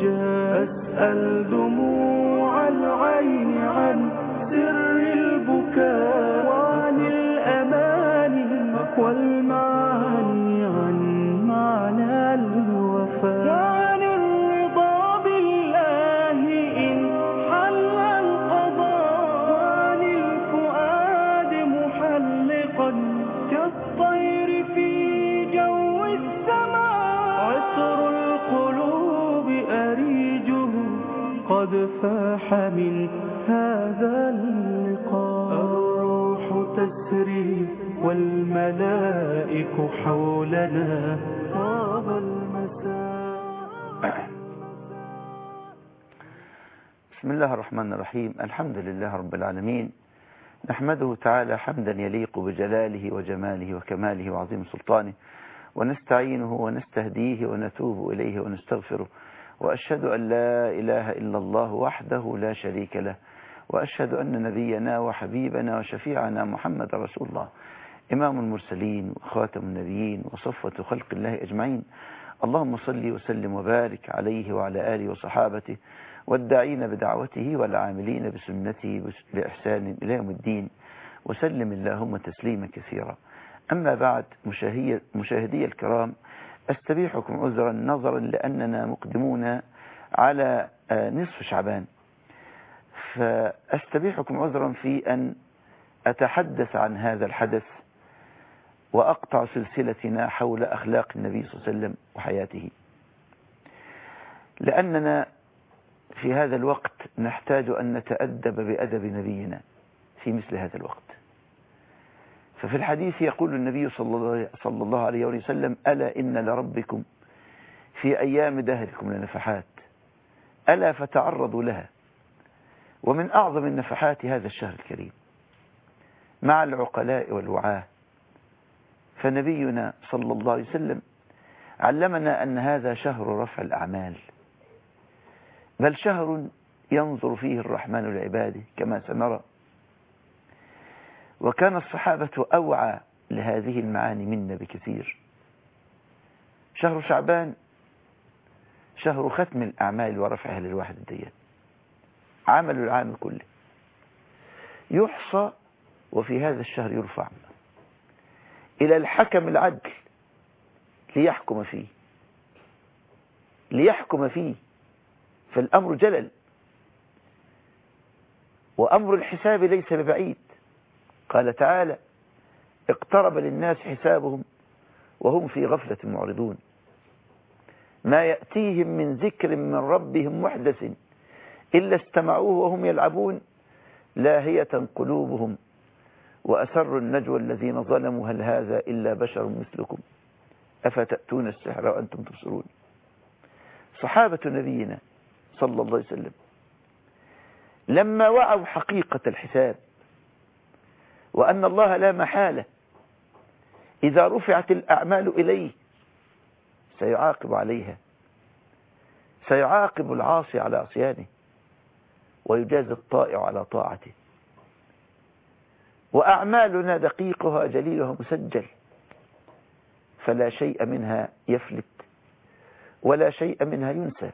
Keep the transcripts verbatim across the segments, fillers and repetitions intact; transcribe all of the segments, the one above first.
الرجال، أسأل دموع العين عن سر البكاء، وعن الأماني والمعاني عن معنى الوفاء، وعن الرضا بالله إن حل القضاء، وعن الفؤاد محلقا كالطير في جو السماء، عطر القلوب أريجه قد فاح من هذا اللقاء، الروح تسري والملائك حولنا، طاب المساء. بسم الله الرحمن الرحيم. الحمد لله رب العالمين، نحمده تعالى حمدا يليق بجلاله وجماله وكماله وعظيم سلطانه، ونستعينه ونستهديه ونتوب إليه ونستغفره، وأشهد أن لا إله إلا الله وحده لا شريك له، وأشهد أن نبينا وحبيبنا وشفيعنا محمد رسول الله، إمام المرسلين وخاتم النبيين وصفوة خلق الله أجمعين. اللهم صل وسلم وبارك عليه وعلى آله وصحابته والداعين بدعوته والعاملين بسنته بإحسان إلى يوم الدين، وسلم اللهم تسليما كثيرا. أما بعد، مشاهدي الكرام، أستبيحكم عذرا نظرا لأننا مقدمون على نصف شعبان، فأستبيحكم عذرا في أن أتحدث عن هذا الحدث وأقطع سلسلتنا حول أخلاق النبي صلى الله عليه وسلم وحياته، لأننا في هذا الوقت نحتاج أن نتأدب بأدب نبينا في مثل هذا الوقت. ففي الحديث يقول النبي صلى الله عليه وسلم: ألا إن لربكم في أيام دهركم لنفحات، ألا فتعرضوا لها. ومن أعظم النفحات هذا الشهر الكريم مع العقلاء والوعاة، فنبينا صلى الله عليه وسلم علمنا أن هذا شهر رفع الأعمال، بل شهر ينظر فيه الرحمن لعباده كما سنرى. وكان الصحابة أوعى لهذه المعاني منا بكثير. شهر شعبان شهر ختم الأعمال ورفعها للواحد الديان، عمل العام كله يحصى، وفي هذا الشهر يرفع إلى الحكم العدل ليحكم فيه ليحكم فيه فالأمر جلل، وأمر الحساب ليس ببعيد. قال تعالى: اقترب للناس حسابهم وهم في غفلة معرضون، ما يأتيهم من ذكر من ربهم محدث إلا استمعوه وهم يلعبون، لاهية قلوبهم وأسروا النجوى الذين ظلموا هل هذا إلا بشر مثلكم أفتأتون السحر وأنتم تبصرون. صحابة نبينا صلى الله عليه وسلم لما وعوا حقيقة الحساب، وأن الله لا محالة إذا رفعت الأعمال إليه سيعاقب عليها، سيعاقب العاصي على عصيانه ويجازي الطائع على طاعته، وأعمالنا دقيقها جليلها مسجل، فلا شيء منها يفلت ولا شيء منها ينسى،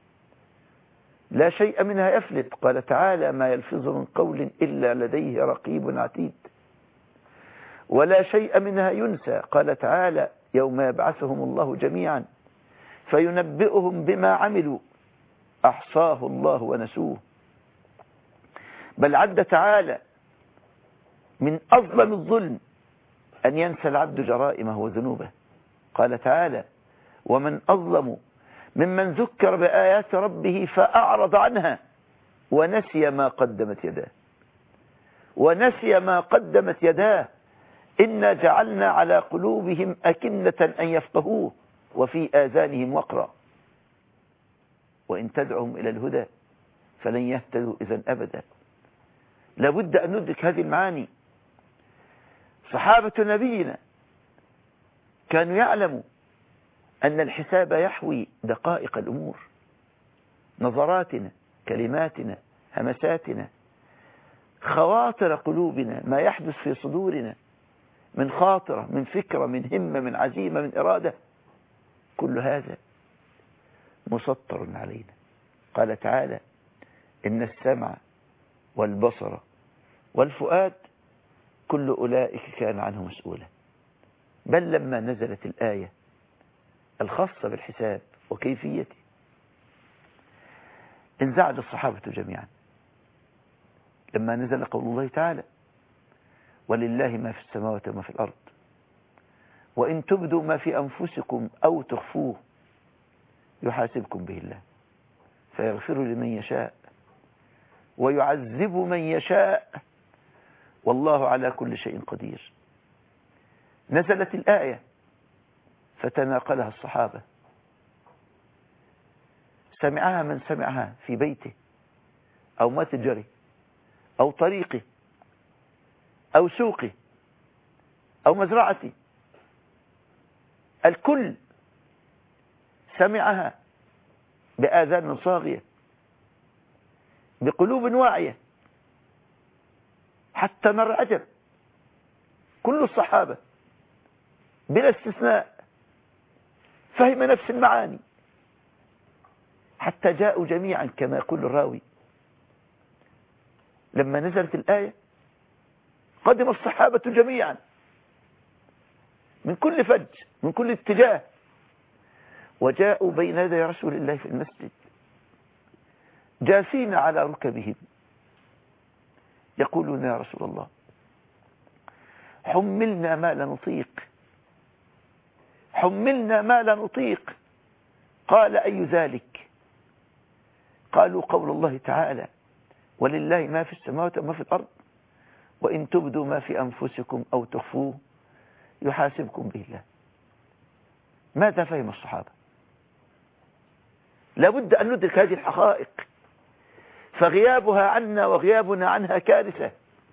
لا شيء منها يفلت. قال تعالى: ما يلفظ من قول إلا لديه رقيب عتيد. ولا شيء منها ينسى. قال تعالى: يوم يبعثهم الله جميعا فينبئهم بما عملوا أحصاه الله ونسوه. بل عد تعالى: من أظلم الظلم أن ينسى العبد جرائمه وذنوبه. قال تعالى: ومن أظلم ممن ذكر بآيات ربه فأعرض عنها ونسي ما قدمت يداه ونسي ما قدمت يداه إنا جعلنا على قلوبهم أكنة أن يفقهوه وفي آذانهم وقرا وإن تدعهم إلى الهدى فلن يهتدوا إذن أبدا. لابد أن ندرك هذه المعاني. صحابة نبينا كانوا يعلموا أن الحساب يحوي دقائق الأمور، نظراتنا، كلماتنا، همساتنا، خواطر قلوبنا، ما يحدث في صدورنا من خاطرة، من فكرة، من همة، من عزيمة، من إرادة، كل هذا مسطر علينا. قال تعالى إن السمع والبصر والفؤاد كل أولئك كان عنه مسؤولا. بل لما نزلت الآية الخاصة بالحساب وكيفيته انزعج الصحابة جميعا لما نزل قول الله تعالى ولله ما في السماوات وما في الأرض وإن تبدوا ما في أنفسكم أو تخفوه يحاسبكم به الله فيغفر لمن يشاء ويعذب من يشاء والله على كل شيء قدير. نزلت الآية فتناقلها الصحابة، سمعها من سمعها في بيته أو متجره أو طريقه أو سوقه أو مزرعته، الكل سمعها بآذان صاغية بقلوب واعية حتى نرى عجب. كل الصحابة بلا استثناء فهم نفس المعاني حتى جاءوا جميعا كما يقول الراوي لما نزلت الآية قدم الصحابة جميعا من كل فج من كل اتجاه وجاءوا بين يدي رسول الله في المسجد جاثين على ركبهم يقولون يا رسول الله حملنا ما لا نطيق حملنا ما لا نطيق. قال أي ذلك؟ قالوا قول الله تعالى ولله ما في السماوات وما في الأرض وإن تبدوا ما في أنفسكم أو تخفوه يحاسبكم به الله. ماذا فهم الصحابة؟ لابد أن ندرك هذه الحقائق فغيابها عنا وغيابنا عنها كارثة.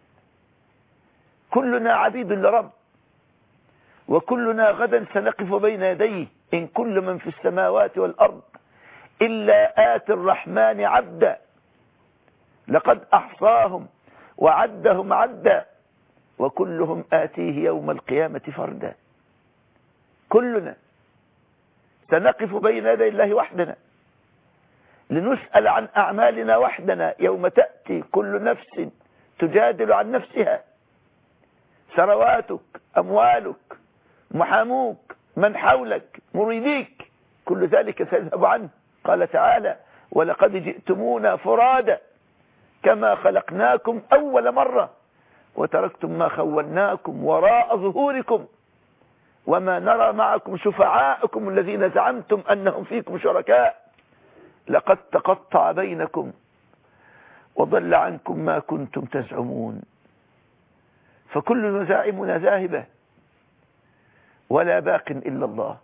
كلنا عبيد لرب وكلنا غدا سنقف بين يديه إن كل من في السماوات والأرض إلا آتي الرحمن عبدا لقد أحصاهم وعدهم عدا وكلهم آتيه يوم القيامة فردا. كلنا سنقف بين يدي الله وحدنا لنسأل عن أعمالنا وحدنا يوم تأتي كل نفس تجادل عن نفسها. ثرواتك أموالك محاموك من حولك مريديك كل ذلك سيذهب عنه. قال تعالى ولقد جئتمونا فرادا كما خلقناكم أول مرة وتركتم ما خولناكم وراء ظهوركم وما نرى معكم شفعاءكم الذين زعمتم أنهم فيكم شركاء لقد تقطع بينكم وضل عنكم ما كنتم تزعمون. فكل مزاعمنا ذاهبة ولا باق إلا الله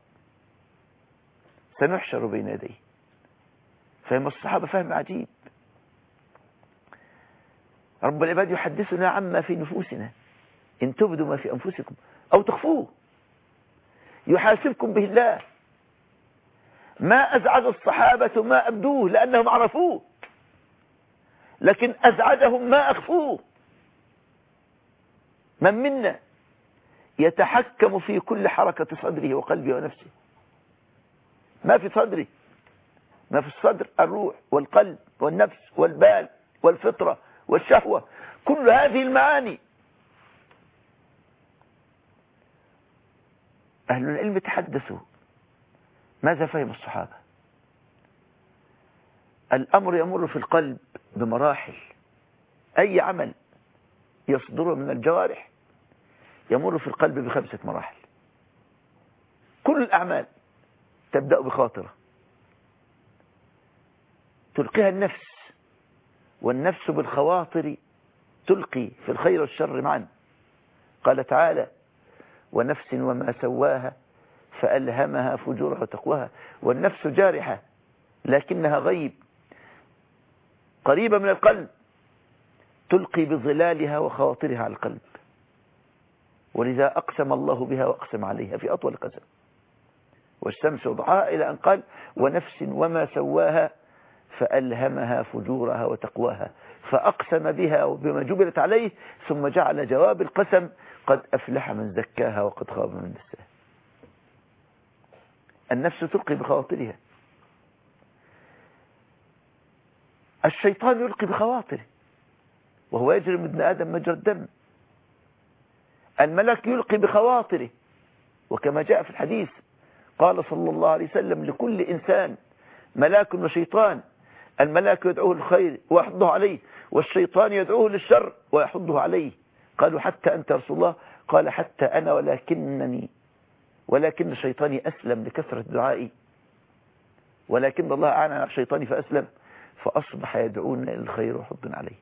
سنحشر بين يديه. فهم الصحابة فهم عجيب. رب العباد يحدثنا عما في نفوسنا إن تبدوا ما في أنفسكم أو تخفوه يحاسبكم به الله. ما أزعج الصحابة ما أبدوه لأنهم عرفوه لكن أزعجهم ما أخفوه. من منا يتحكم في كل حركة صدره وقلبه ونفسه؟ ما في صدره ما في الصدر الروح والقلب والنفس والبال والفطرة والشهوة كل هذه المعاني. أهل العلم تحدثوا ماذا فهم الصحابة؟ الأمر يمر في القلب بمراحل. أي عمل يصدر من الجوارح يمر في القلب بخمسة مراحل. كل الأعمال تبدأ بخاطرة تلقيها النفس والنفس بالخواطر تلقي في الخير والشر معا. قال تعالى ونفس وما سواها فألهمها فجورها وتقواها. والنفس جارحة لكنها غيب قريبة من القلب تلقي بظلالها وخواطرها على القلب ولذا أقسم الله بها وأقسم عليها في أطول قسم والشمس وضحاها إلى أن قال ونفس وما سواها فألهمها فجورها وتقواها فأقسم بها وبما جبلت عليه ثم جعل جواب القسم قد أفلح من زكاها وقد خاب من دساها. النفس تلقي بخواطرها الشيطان يلقي بخواطره وهو يجري من ابن آدم مجرى الدم. الملك يلقي بخواطره، وكما جاء في الحديث قال صلى الله عليه وسلم لكل إنسان ملاك وشيطان، الملاك يدعوه للخير ويحضه عليه، والشيطان يدعوه للشر ويحضه عليه. قالوا حتى أنت رسول الله؟ قال حتى أنا، ولكنني ولكن شيطاني أسلم لكثرة دعائي، ولكن الله أعان على شيطاني فأسلم، فأصبح يدعون إلى الخير ويحضون عليه.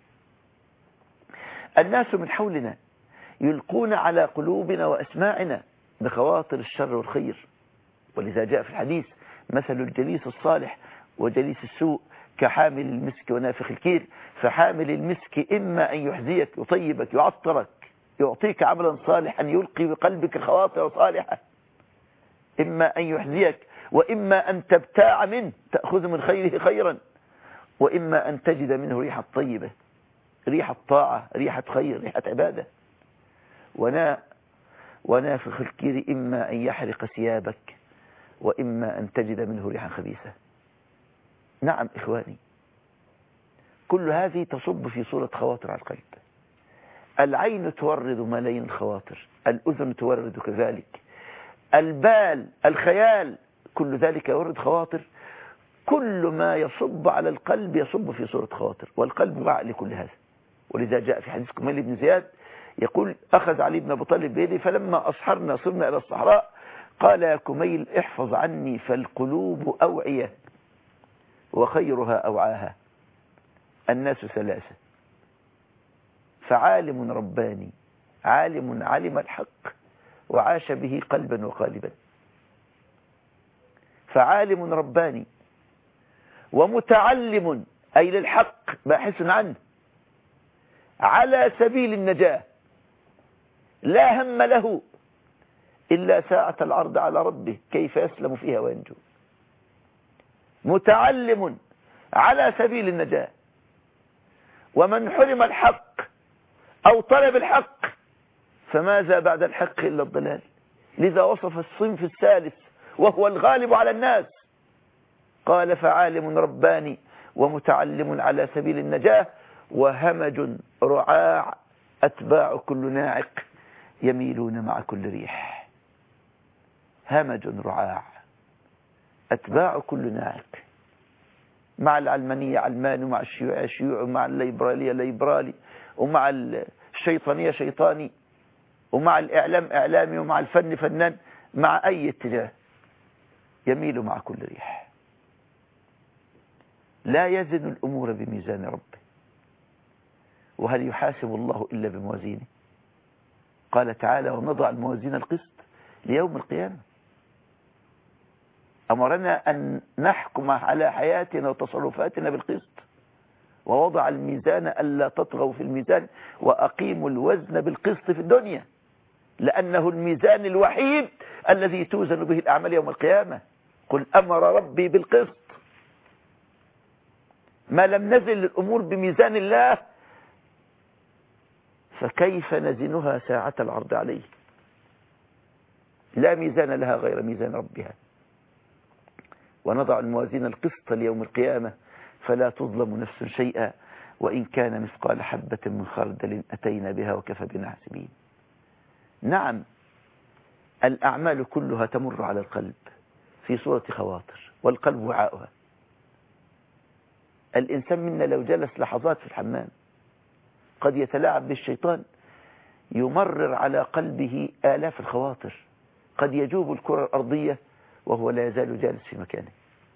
الناس من حولنا يلقون على قلوبنا وأسماعنا بخواطر الشر والخير، ولذا جاء في الحديث مثل الجليس الصالح وجليس السوء كحامل المسك ونافخ الكير، فحامل المسك إما أن يحزيك يطيبك يعطرك يعطيك عملا صالحا يلقي بقلبك خواطر صالحة، إما أن يحزيك وإما أن تبتاع منه تأخذ من خيره خيرا، وإما أن تجد منه ريحة طيبة، ريحة طاعة، ريحة خير، ريحة عبادة. ونا ونافخ الكير إما أن يحرق ثيابك وإما أن تجد منه ريحا خبيثة. نعم إخواني، كل هذه تصب في صورة خواطر على القلب. العين تورد ملايين الخواطر، الأذن تورد كذلك، البال، الخيال، كل ذلك يورد خواطر. كل ما يصب على القلب يصب في صورة خواطر، والقلب وعاء لكل هذا. ولذا جاء في حديث كميل بن زياد يقول أخذ علي بن أبي طالب بيدي فلما أصحرنا صرنا إلى الصحراء قال يا كميل احفظ عني فالقلوب أوعية وخيرها أوعاها. الناس ثلاثة: فعالم رباني، عالم علم الحق وعاش به قلبا وقالبا. فعالم رباني، ومتعلم أي للحق باحث عنه على سبيل النجاة، لا هم له إلا ساعة العرض على ربه كيف يسلم فيها وينجو. متعلم على سبيل النجاة، ومن حرم الحق أو طلب الحق فماذا بعد الحق إلا الضلال. لذا وصف الصنف الثالث وهو الغالب على الناس قال فعالم رباني ومتعلم على سبيل النجاة وهمج رعاع أتباع كل ناعق يميلون مع كل ريح. همج رعاع أتباع كل ناعق، مع العلمانية علماني، ومع الشيوعية شيوعي، ومع الليبرالية ليبرالي، ومع الشيطانية شيطاني، ومع الإعلام إعلامي، ومع الفن فنان، مع أي اتجاه يميل مع كل ريح. لا يزن الأمور بميزان ربه، وهل يحاسب الله إلا بموازينه؟ قال تعالى ونضع الموازين القسط ليوم القيامة. أمرنا أن نحكم على حياتنا وتصرفاتنا بالقسط، ووضع الميزان ألا تطغوا في الميزان وأقيموا الوزن بالقسط في الدنيا، لأنه الميزان الوحيد الذي توزن به الأعمال يوم القيامة. قل أمر ربي بالقسط. ما لم نزل الأمور بميزان الله فكيف نزنها ساعة العرض عليه؟ لا ميزان لها غير ميزان ربها. ونضع الموازين القسط ليوم القيامة فلا تظلم نفس شيئا وإن كان مثقال حبة من خردل أتينا بها وكفى بنا حاسبين. نعم، الأعمال كلها تمر على القلب في صورة خواطر، والقلب وعاؤها. الإنسان منا لو جلس لحظات في الحمام قد يتلاعب بالشيطان يمرر على قلبه آلاف الخواطر، قد يجوب الكرة الأرضية وهو لا يزال جالس في مكانه.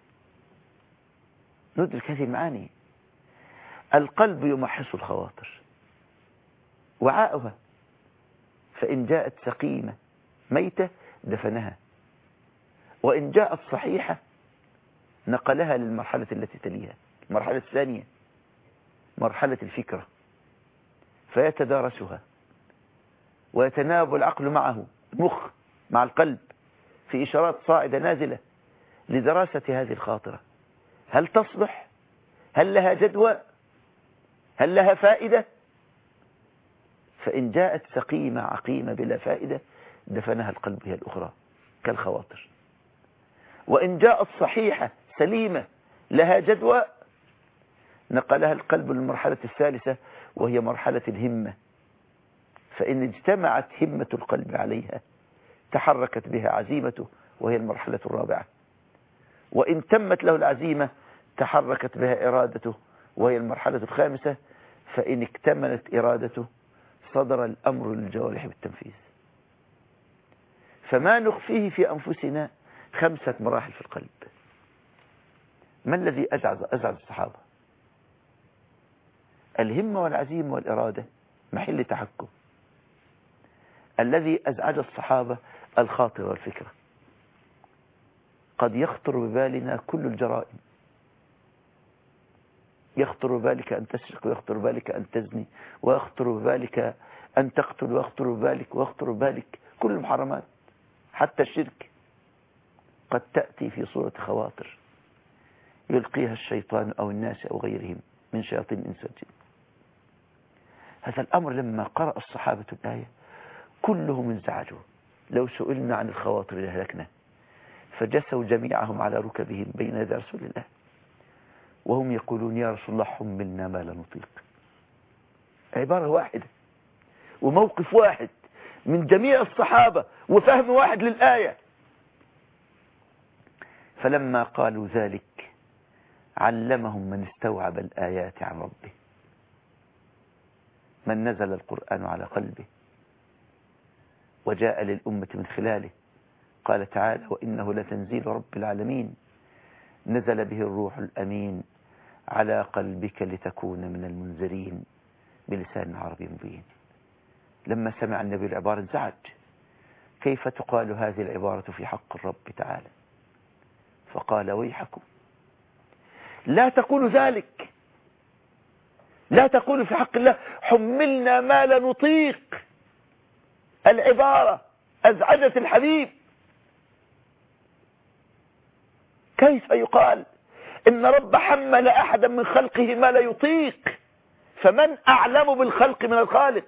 ندرك هذه المعاني. القلب يمحص الخواطر وعاؤها، فإن جاءت سقيمة ميتة دفنها، وإن جاءت صحيحة نقلها للمرحلة التي تليها، المرحلة الثانية مرحلة الفكرة، فيتدارسها ويتناوب العقل معه، المخ مع القلب في إشارات صاعدة نازلة لدراسة هذه الخاطرة. هل تصلح؟ هل لها جدوى؟ هل لها فائدة؟ فإن جاءت سقيمة عقيمة بلا فائدة دفنها القلب هي الأخرى كالخواطر. وإن جاءت صحيحة سليمة لها جدوى نقلها القلب للمرحلة الثالثة وهي مرحلة الهمة، فإن اجتمعت همة القلب عليها تحركت بها عزيمته وهي المرحلة الرابعة، وإن تمت له العزيمة تحركت بها إرادته وهي المرحلة الخامسة، فإن اكتملت إرادته صدر الأمر للجوارح بالتنفيذ. فما نخفيه في أنفسنا خمسة مراحل في القلب. ما الذي أزعج أزعج الصحابة؟ الهمة والعزيمة والإرادة محل تحكم. الذي أزعج الصحابة الخاطر والفكرة. قد يخطر ببالنا كل الجرائم، يخطر ببالك أن تسرق، ويخطر ببالك أن تزني، ويخطر ببالك أن تقتل، ويخطر ببالك ويخطر ببالك كل المحرمات، حتى الشرك قد تأتي في صورة خواطر يلقيها الشيطان أو الناس أو غيرهم من شياطين الإنس والجن. هذا الأمر لما قرأ الصحابة الآية كلهم انزعجوا. لو سئلنا عن الخواطر لهلكنا، فجسوا جميعهم على ركبهم بين يدي رسول الله وهم يقولون يا رسول الله حملنا ما لا نطيق. عبارة واحدة وموقف واحد من جميع الصحابة وفهم واحد للآية. فلما قالوا ذلك علمهم من استوعب الآيات عن ربه، من نزل القرآن على قلبه وجاء للأمة من خلاله. قال تعالى وإنه لتنزيل رب العالمين نزل به الروح الأمين على قلبك لتكون من المنذرين بلسان عربي مبين. لما سمع النبي العبارة انزعج، كيف تقال هذه العبارة في حق الرب تعالى؟ فقال ويحكم لا تقولوا ذلك، لا تقولوا في حق الله حملنا ما لا نطيق. العبارة أزعجت الحبيب. كيف يقال إن رب حمل أحدا من خلقه ما لا يطيق؟ فمن أعلم بالخلق من الخالق؟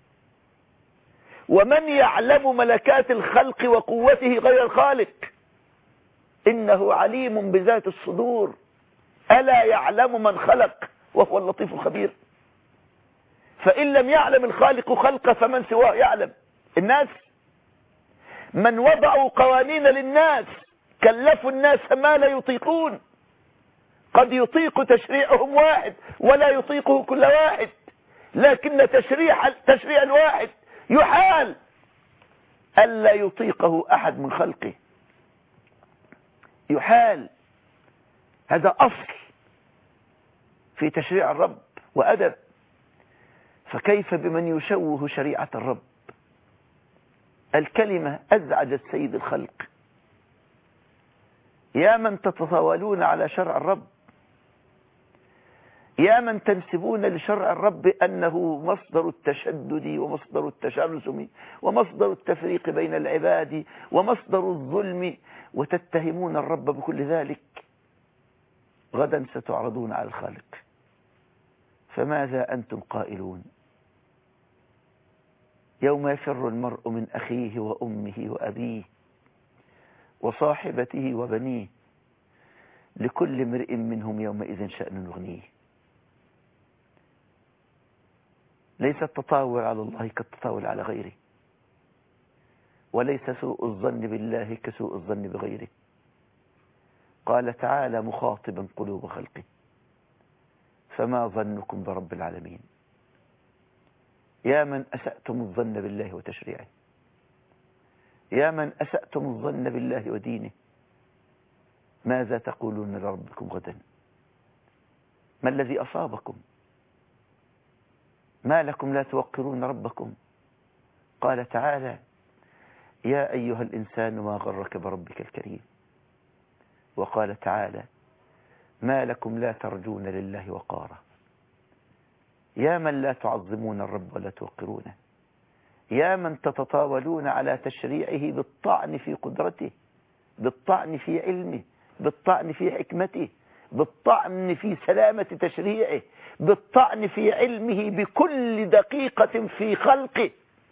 ومن يعلم ملكات الخلق وقوته غير الخالق؟ إنه عليم بذات الصدور. ألا يعلم من خلق وهو اللطيف الخبير؟ فإن لم يعلم الخالق خلقه فمن سواه يعلم. الناس من وضعوا قوانين للناس كلفوا الناس ما لا يطيقون. قد يطيق تشريعهم واحد ولا يطيقه كل واحد، لكن تشريع تشريع الواحد يحال ألا يطيقه أحد من خلقه، يحال. هذا أصل في تشريع الرب وأدب. فكيف بمن يشوه شريعة الرب؟ الكلمة أزعجت سيد الخلق. يا من تتطاولون على شرع الرب، يا من تنسبون لشرع الرب أنه مصدر التشدد ومصدر التشرذم ومصدر التفريق بين العباد ومصدر الظلم، وتتهمون الرب بكل ذلك. غدا ستعرضون على الخالق، فماذا أنتم قائلون؟ يوم يفر المرء من أخيه وأمه وأبيه وصاحبته وبنيه لكل امرئ منهم يومئذ شأن يغنيه. ليس التطاول على الله كالتطاول على غيره، وليس سوء الظن بالله كسوء الظن بغيره. قال تعالى مخاطبا قلوب خلقه فما ظنكم برب العالمين؟ يا من أسأتم الظن بالله وتشريعه، يا من أسأتم الظن بالله ودينه، ماذا تقولون لربكم غدا؟ ما الذي أصابكم؟ ما لكم لا توقرون ربكم؟ قال تعالى يا أيها الإنسان ما غرك بربك الكريم. وقال تعالى ما لكم لا ترجون لله وقارا. يا من لا تعظمون الرب ولا توقرونه، يا من تتطاولون على تشريعه بالطعن في قدرته، بالطعن في علمه، بالطعن في حكمته، بالطعن في سلامة تشريعه، بالطعن في علمه بكل دقيقة في خلقه.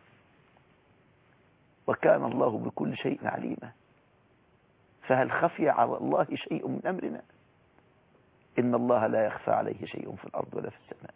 وكان الله بكل شيء عليما. فهل خفي على الله شيء من أمرنا؟ إن الله لا يخفى عليه شيء في الأرض ولا في السماء.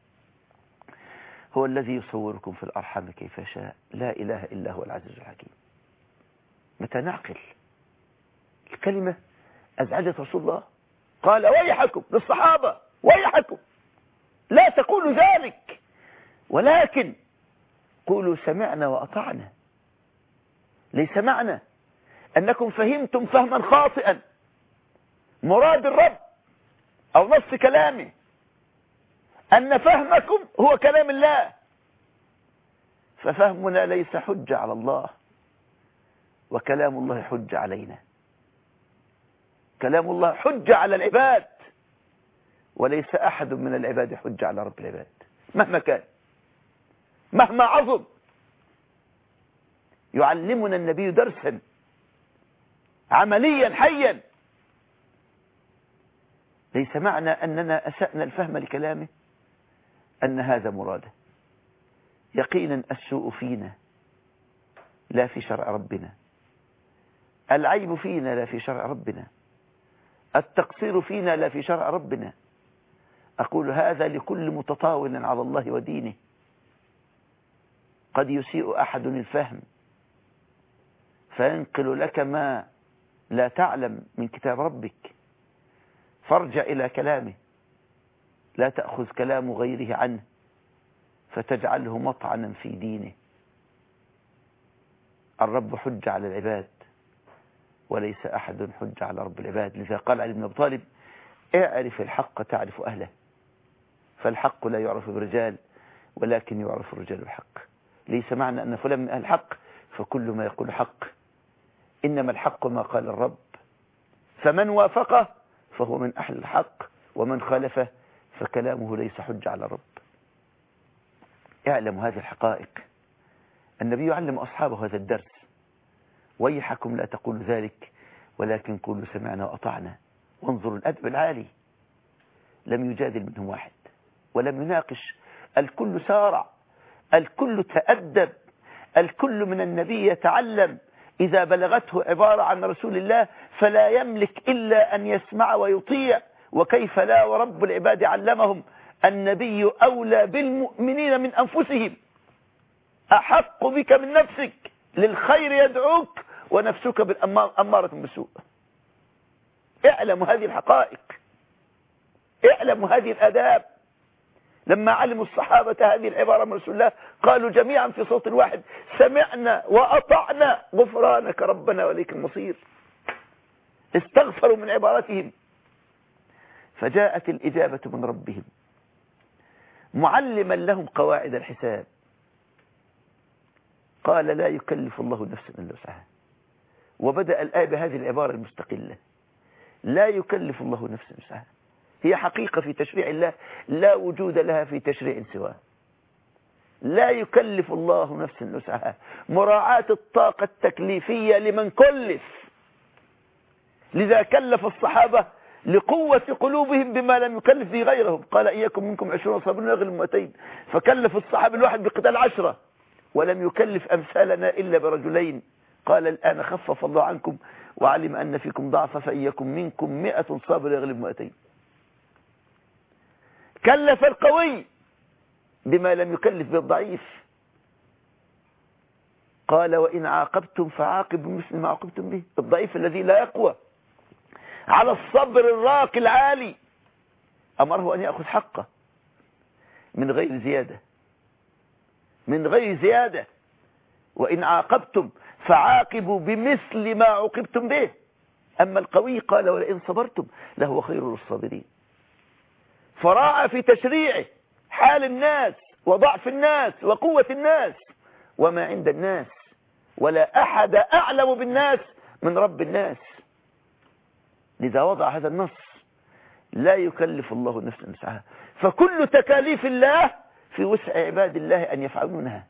هو الذي يصوركم في الأرحام كيف شاء، لا إله إلا هو العزيز الحكيم. متى نعقل الكلمة أزعجت رسول الله، قال ويحكم للصحابة، ويحكم لا تقولوا ذلك، ولكن قولوا سمعنا وأطعنا. ليس معنى أنكم فهمتم فهما خاطئا مراد الرب أو نص كلامه أن فهمكم هو كلام الله، ففهمنا ليس حجة على الله، وكلام الله حجة علينا. كلام الله حجة على العباد، وليس أحد من العباد حجة على رب العباد مهما كان مهما عظم. يعلمنا النبي درسا عمليا حيا. ليس معنى أننا أسأنا الفهم لكلامه أن هذا مراده. يقينا السوء فينا لا في شرع ربنا، العيب فينا لا في شرع ربنا، التقصير فينا لا في شرع ربنا. أقول هذا لكل متطاول على الله ودينه. قد يسيء أحد الفهم فينقل لك ما لا تعلم من كتاب ربك، فارجع إلى كلامه، لا تأخذ كلام غيره عنه فتجعله مطعنا في دينه. الرب حج على العباد وليس أحد حج على رب العباد. لذا قال علي بن أبي طالب اعرف الحق تعرف أهله، فالحق لا يعرف بالرجال ولكن يعرف الرجال الحق. ليس معنى أن فلان من أهل الحق فكل ما يقول حق، إنما الحق ما قال الرب، فمن وافقه فهو من أهل الحق، ومن خالفه فكلامه ليس حج على الرب. اعلموا هذه الحقائق. النبي يعلم أصحابه هذا الدرس، ويحكم لا تقولوا ذلك ولكن قولوا سمعنا وأطعنا. وانظروا الأدب العالي، لم يجادل منهم واحد ولم يناقش، الكل سارع، الكل تأدب، الكل من النبي يتعلم. إذا بلغته عبارة عن رسول الله فلا يملك إلا أن يسمع ويطيع. وكيف لا ورب العباد علمهم النبي أولى بالمؤمنين من أنفسهم، أحق بك من نفسك، للخير يدعوك ونفسك بالأمارة بالسوء. اعلموا هذه الحقائق، اعلموا هذه الآداب. لما علموا الصحابة هذه العبارة من رسول الله قالوا جميعا في صوت واحد سمعنا وأطعنا غفرانك ربنا وإليك المصير. استغفروا من عبارتهم، فجاءت الإجابة من ربهم معلما لهم قواعد الحساب. قال لا يكلف الله نفسا إلا وسعها، وبدأ الآية بهذه العبارة المستقلة، لا يكلف الله نفسا وسعها. هي حقيقة في تشريع الله لا وجود لها في تشريع سواه. لا يكلف الله نفسا وسعها، مراعاة الطاقة التكليفية لمن كلف. لذا كلف الصحابة لقوة قلوبهم بما لم يكلف به غيرهم. قال إياكم منكم عشرون صابرون يغلب مئتين، فكلف الصحابة الواحد بقتال عشرة، ولم يكلف أمثالنا إلا برجلين. قال الآن خفف الله عنكم وعلم أن فيكم ضعفا فإياكم منكم مئة صابر يغلب مئتين. كلف القوي بما لم يكلف بالضعيف. قال وإن عاقبتم فعاقبوا بمثل ما عاقبتم به. الضعيف الذي لا يقوى على الصبر الراقي العالي أمره أن يأخذ حقه من غير زيادة، من غير زيادة. وإن عاقبتم فعاقبوا بمثل ما عوقبتم به. أما القوي قال ولئن صبرتم لهو خير للصابرين. فراعى في تشريعه حال الناس وضعف الناس وقوة الناس وما عند الناس، ولا أحد أعلم بالناس من رب الناس. لذا وضع هذا النص لا يكلف الله نفسا وسعها، فكل تكاليف الله في وسع عباد الله أن يفعلونها،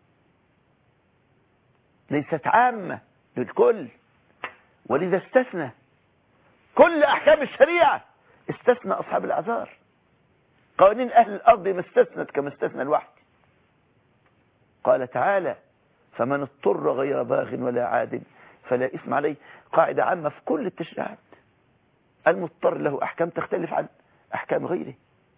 ليست عامة للكل. ولذا استثنى كل أحكام الشريعة، استثنى أصحاب الأعذار. قوانين أهل الأرض ما استثنت كما استثنى الوحي. قال تعالى فمن اضطر غير باغ ولا عاد فلا إثم عليه. قاعدة عامة في كل التشريعات. المضطر له أحكام تختلف عن أحكام غيره.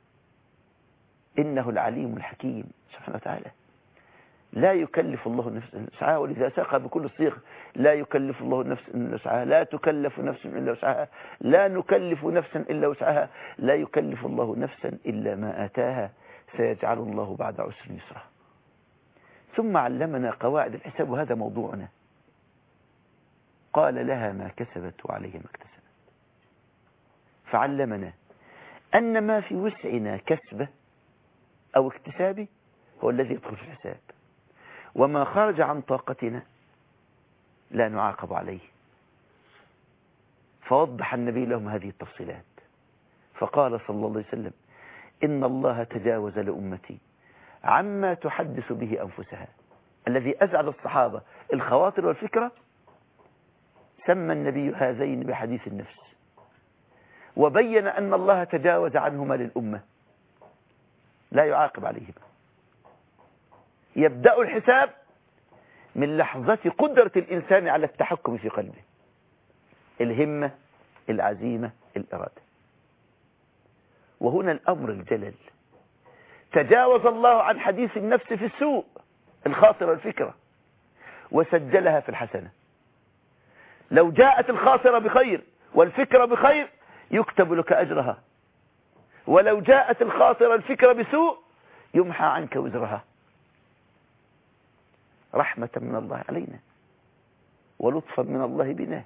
إنه العليم الحكيم سبحانه وتعالى. لا يكلف الله نفسا وسعها، ولذا ساق بكل الصيغ: لا يكلف الله نفسا إلا وسعها، لا تكلف نفس إلا وسعها، لا نكلف نفسا إلا وسعها، لا يكلف الله نفسا إلا ما آتاها، سيجعل الله بعد عسر يسرا. ثم علمنا قواعد الحساب، وهذا موضوعنا. قال: لها ما كسبت وعليها ما اكتسبت. فعلمنا أن ما في وسعنا كسبه أو اكتسابه هو الذي يدخل في الحساب، وما خرج عن طاقتنا لا نعاقب عليه. فوضح النبي لهم هذه التفصيلات، فقال صلى الله عليه وسلم: إن الله تجاوز لأمتي عما تحدث به أنفسها. الذي أزعج الصحابة الخواطر والفكرة سمى النبي هذين بحديث النفس، وبين أن الله تجاوز عنهما للأمة، لا يعاقب عليهما. يبدأ الحساب من لحظة قدرة الإنسان على التحكم في قلبه، الهمة، العزيمة، الإرادة. وهنا الأمر الجلل. تجاوز الله عن حديث النفس في السوء، الخاطرة الفكرة، وسجلها في الحسنة. لو جاءت الخاطرة بخير والفكرة بخير يكتب لك أجرها، ولو جاءت الخاطرة الفكرة بسوء يمحى عنك وزرها. رحمة من الله علينا ولطفا من الله بنا.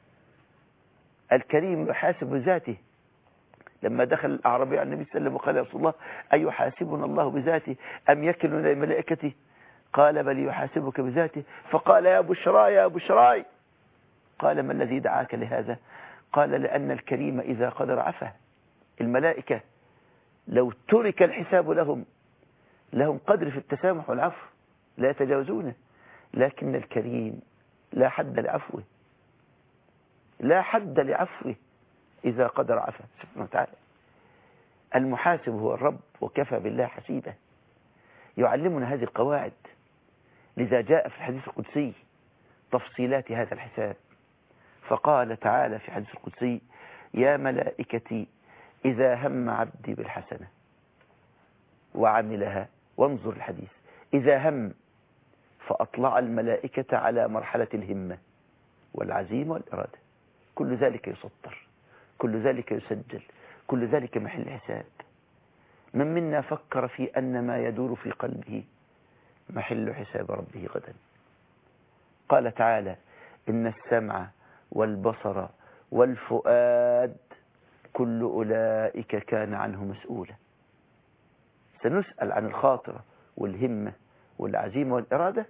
الكريم يحاسب بذاته. لما دخل الأعرابي على النبي صلى الله عليه وسلم وقال: يا رسول الله، أي يحاسبنا الله بذاته أم يكلنا إلى ملائكته؟ قال: بل يحاسبك بذاته. فقال: يا بشراي يا بشراي. قال: ما الذي دعاك لهذا؟ قال: لأن الكريم إذا قدر عفا. الملائكة لو ترك الحساب لهم لهم قدر في التسامح والعفو، لا يتجاوزونه، لكن الكريم لا حد لعفوه، لا حد لعفوه إذا قدر عفا سبحانه وتعالى. المحاسب هو الرب، وكفى بالله حسيبا. يعلمنا هذه القواعد. لذا جاء في الحديث القدسي تفصيلات هذا الحساب، فقال تعالى في الحديث القدسي: يا ملائكتي إذا هم عبدي بالحسنة وعملها. وانظر الحديث: إذا هم، فأطلع الملائكة على مرحلة الهمة والعزيمة والإرادة. كل ذلك يسطر، كل ذلك يسجل، كل ذلك محل حساب. من منا فكر في أن ما يدور في قلبه محل حساب ربه غدا. قال تعالى: إن السمع والبصر والفؤاد كل أولئك كان عنه مسؤولا. سنسأل عن الخاطرة والهمة والعزيمة والإرادة.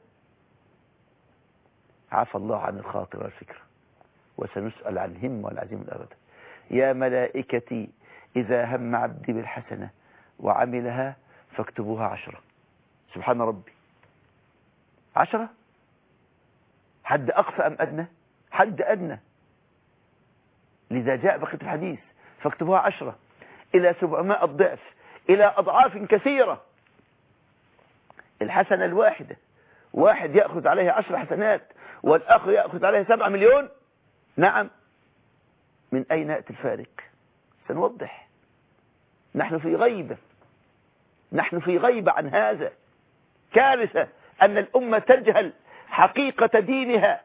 عفى الله عن الخاطرة والفكرة، وسنسأل عن الهمة والعزيمة والإرادة. يا ملائكتي إذا هم عبدي بالحسنة وعملها فاكتبوها عشرة. سبحان ربي، عشرة؟ حد أقصى أم أدنى؟ حد أدنى. لذا جاء بقية الحديث: فاكتبوها عشرة إلى سبعمائة ضعف، إلى أضعاف كثيرة. الحسنة الواحدة، واحد يأخذ عليها عشر حسنات والآخر يأخذ عليها سبعة مليون. نعم. من أين يأتي الفارق؟ سنوضح. نحن في غيبة، نحن في غيبة عن هذا. كارثة أن الأمة تجهل حقيقة دينها،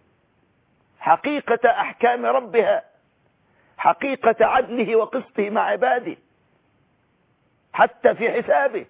حقيقة أحكام ربها، حقيقة عدله وقسطه مع عباده، حتى في حسابه.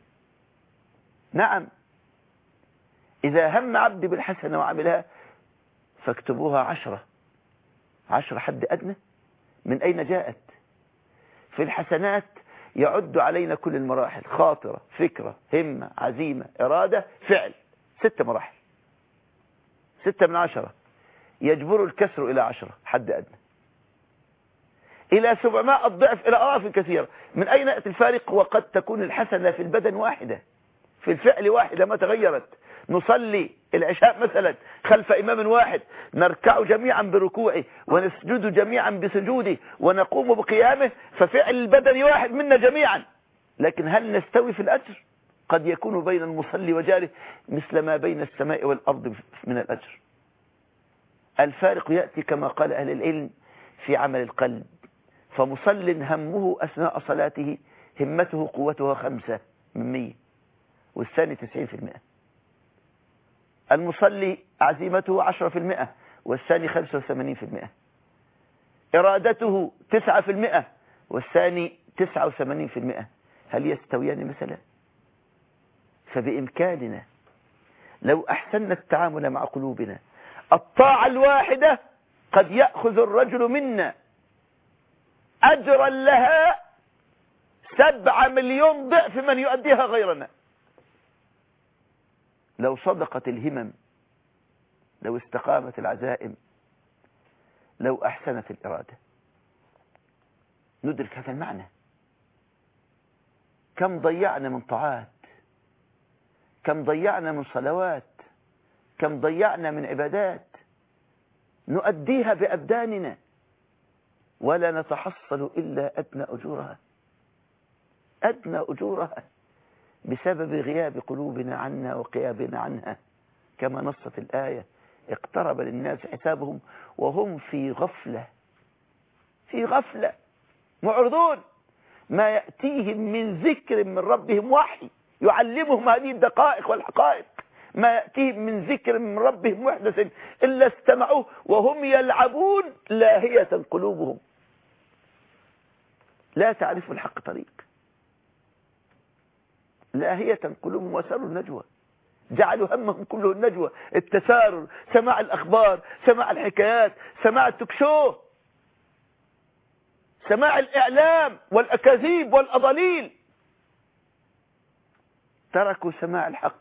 نعم. إذا هم عبدي بالحسنة وعملها فاكتبوها عشرة. عشرة حد أدنى. من أين جاءت؟ في الحسنات يعد علينا كل المراحل: خاطرة، فكرة، همة، عزيمة، إرادة، فعل. ستة مراحل، ستة من عشرة. يجبر الكسر إلى عشرة حد أدنى، إلى سبعمائة ضعف، إلى أضعاف كثيرة. من أين يأتي الفارق؟ وقد تكون الحسنة في البدن واحدة، في الفعل واحدة ما تغيرت. نصلي العشاء مثلا خلف إمام واحد، نركع جميعا بركوعه ونسجد جميعا بسجوده ونقوم بقيامه، ففعل البدن واحد منا جميعا، لكن هل نستوي في الأجر؟ قد يكون بين المصلي وجاره مثل ما بين السماء والأرض من الأجر. الفارق يأتي كما قال أهل العلم في عمل القلب. فمصل همه أثناء صلاته همته قوتها خمسة من مية والثاني تسعين في المئة. المصلي عزيمته عشرة في المئة والثاني خمسة وثمانين في المئة. إرادته تسعة في المئة والثاني تسعة وثمانين في المئة. هل يستويان مثلا؟ فبإمكاننا لو أحسننا التعامل مع قلوبنا الطاعة الواحدة قد يأخذ الرجل منا أجرا لها سبعة مليون ضعف من يؤديها غيرنا. لو صدقت الهمم، لو استقامت العزائم، لو أحسنت الإرادة. ندرك هذا المعنى. كم ضيعنا من طاعات، كم ضيعنا من صلوات، كم ضيعنا من عبادات نؤديها بأبداننا ولا نتحصل إلا أدنى أجورها، أدنى أجورها بسبب غياب قلوبنا عنا وغيابنا عنها. كما نصت الآية: اقترب للناس حسابهم وهم في غفلة، في غفلة معرضون. ما يأتيهم من ذكر من ربهم وحي يعلمهم هذه الدقائق والحقائق، ما يأتيهم من ذكر من ربهم محدث إلا استمعوه وهم يلعبون لاهية قلوبهم لا تعرف الحق طريق. لاهية قلوبهم وسروا النجوى، جعلوا همهم كله النجوى، التسارر، سماع الأخبار، سماع الحكايات، سماع التكشو، سماع الإعلام والأكاذيب والأضاليل. تركوا سماع الحق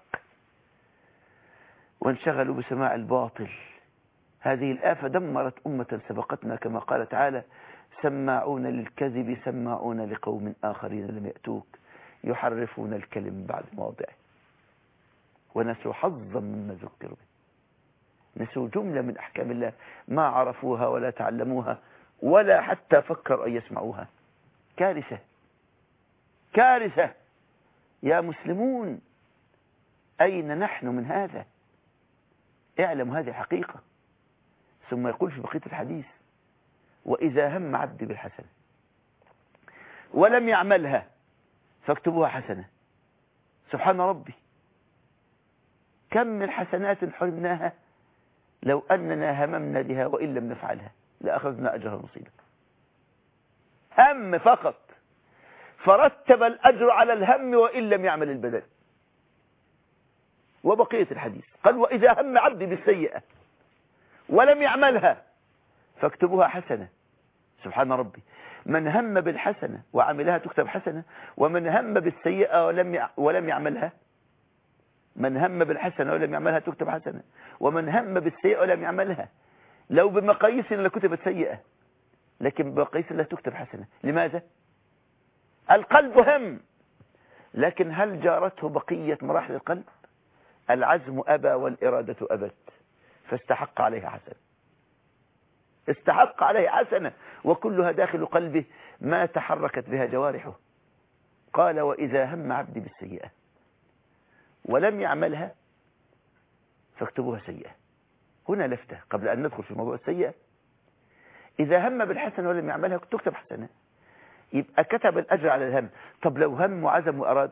وانشغلوا بسماع الباطل. هذه الآفة دمرت أمة سبقتنا، كما قال تعالى: سماعون للكذب سماعون لقوم آخرين لم يأتوك يحرفون الكلم بعد مواضعه ونسوا حظا مما ذكروا به. نسوا جملة من أحكام الله ما عرفوها ولا تعلموها ولا حتى فكروا أن يسمعوها. كارثة، كارثة يا مسلمون. أين نحن من هذا؟ اعلموا هذه حقيقة. ثم يقول في بقية الحديث: وإذا هم عبدي بالحسنة ولم يعملها فاكتبوها حسنة. سبحان ربي، كم من حسنات حرمناها لو أننا هممنا بها وإن لم نفعلها لأخذنا أجرها نصيبا. هم فقط، فرتب الأجر على الهم وإن لم يعمل البدن. وبقية الحديث قال: وإذا هم عبدي بالسيئة ولم يعملها فاكتبوها حسنة. سبحان ربي، من هم بالحسنة وعملها تكتب حسنة، ومن هم بالسيئة ولم ولم يعملها، من هم بالحسنة ولم يعملها تكتب حسنة، ومن هم بالسيئة ولم يعملها. لو بمقاييسنا لكتبت سيئة، لكن بمقاييسنا لا تكتب حسنة. لماذا؟ القلب هم، لكن هل جارته بقية مراحل القلب؟ العزم أبى والإرادة أبت، فاستحق عليها حسنة، استحق عليه حسنة، وكلها داخل قلبه ما تحركت بها جوارحه. قال: وإذا هم عبدي بالسيئة ولم يعملها فاكتبوها سيئة. هنا لفتة قبل أن ندخل في موضوع السيئة. إذا هم بالحسنة ولم يعملها تكتب حسنة، يبقى كتب الأجر على الهم. طب لو هم وعزم وأراد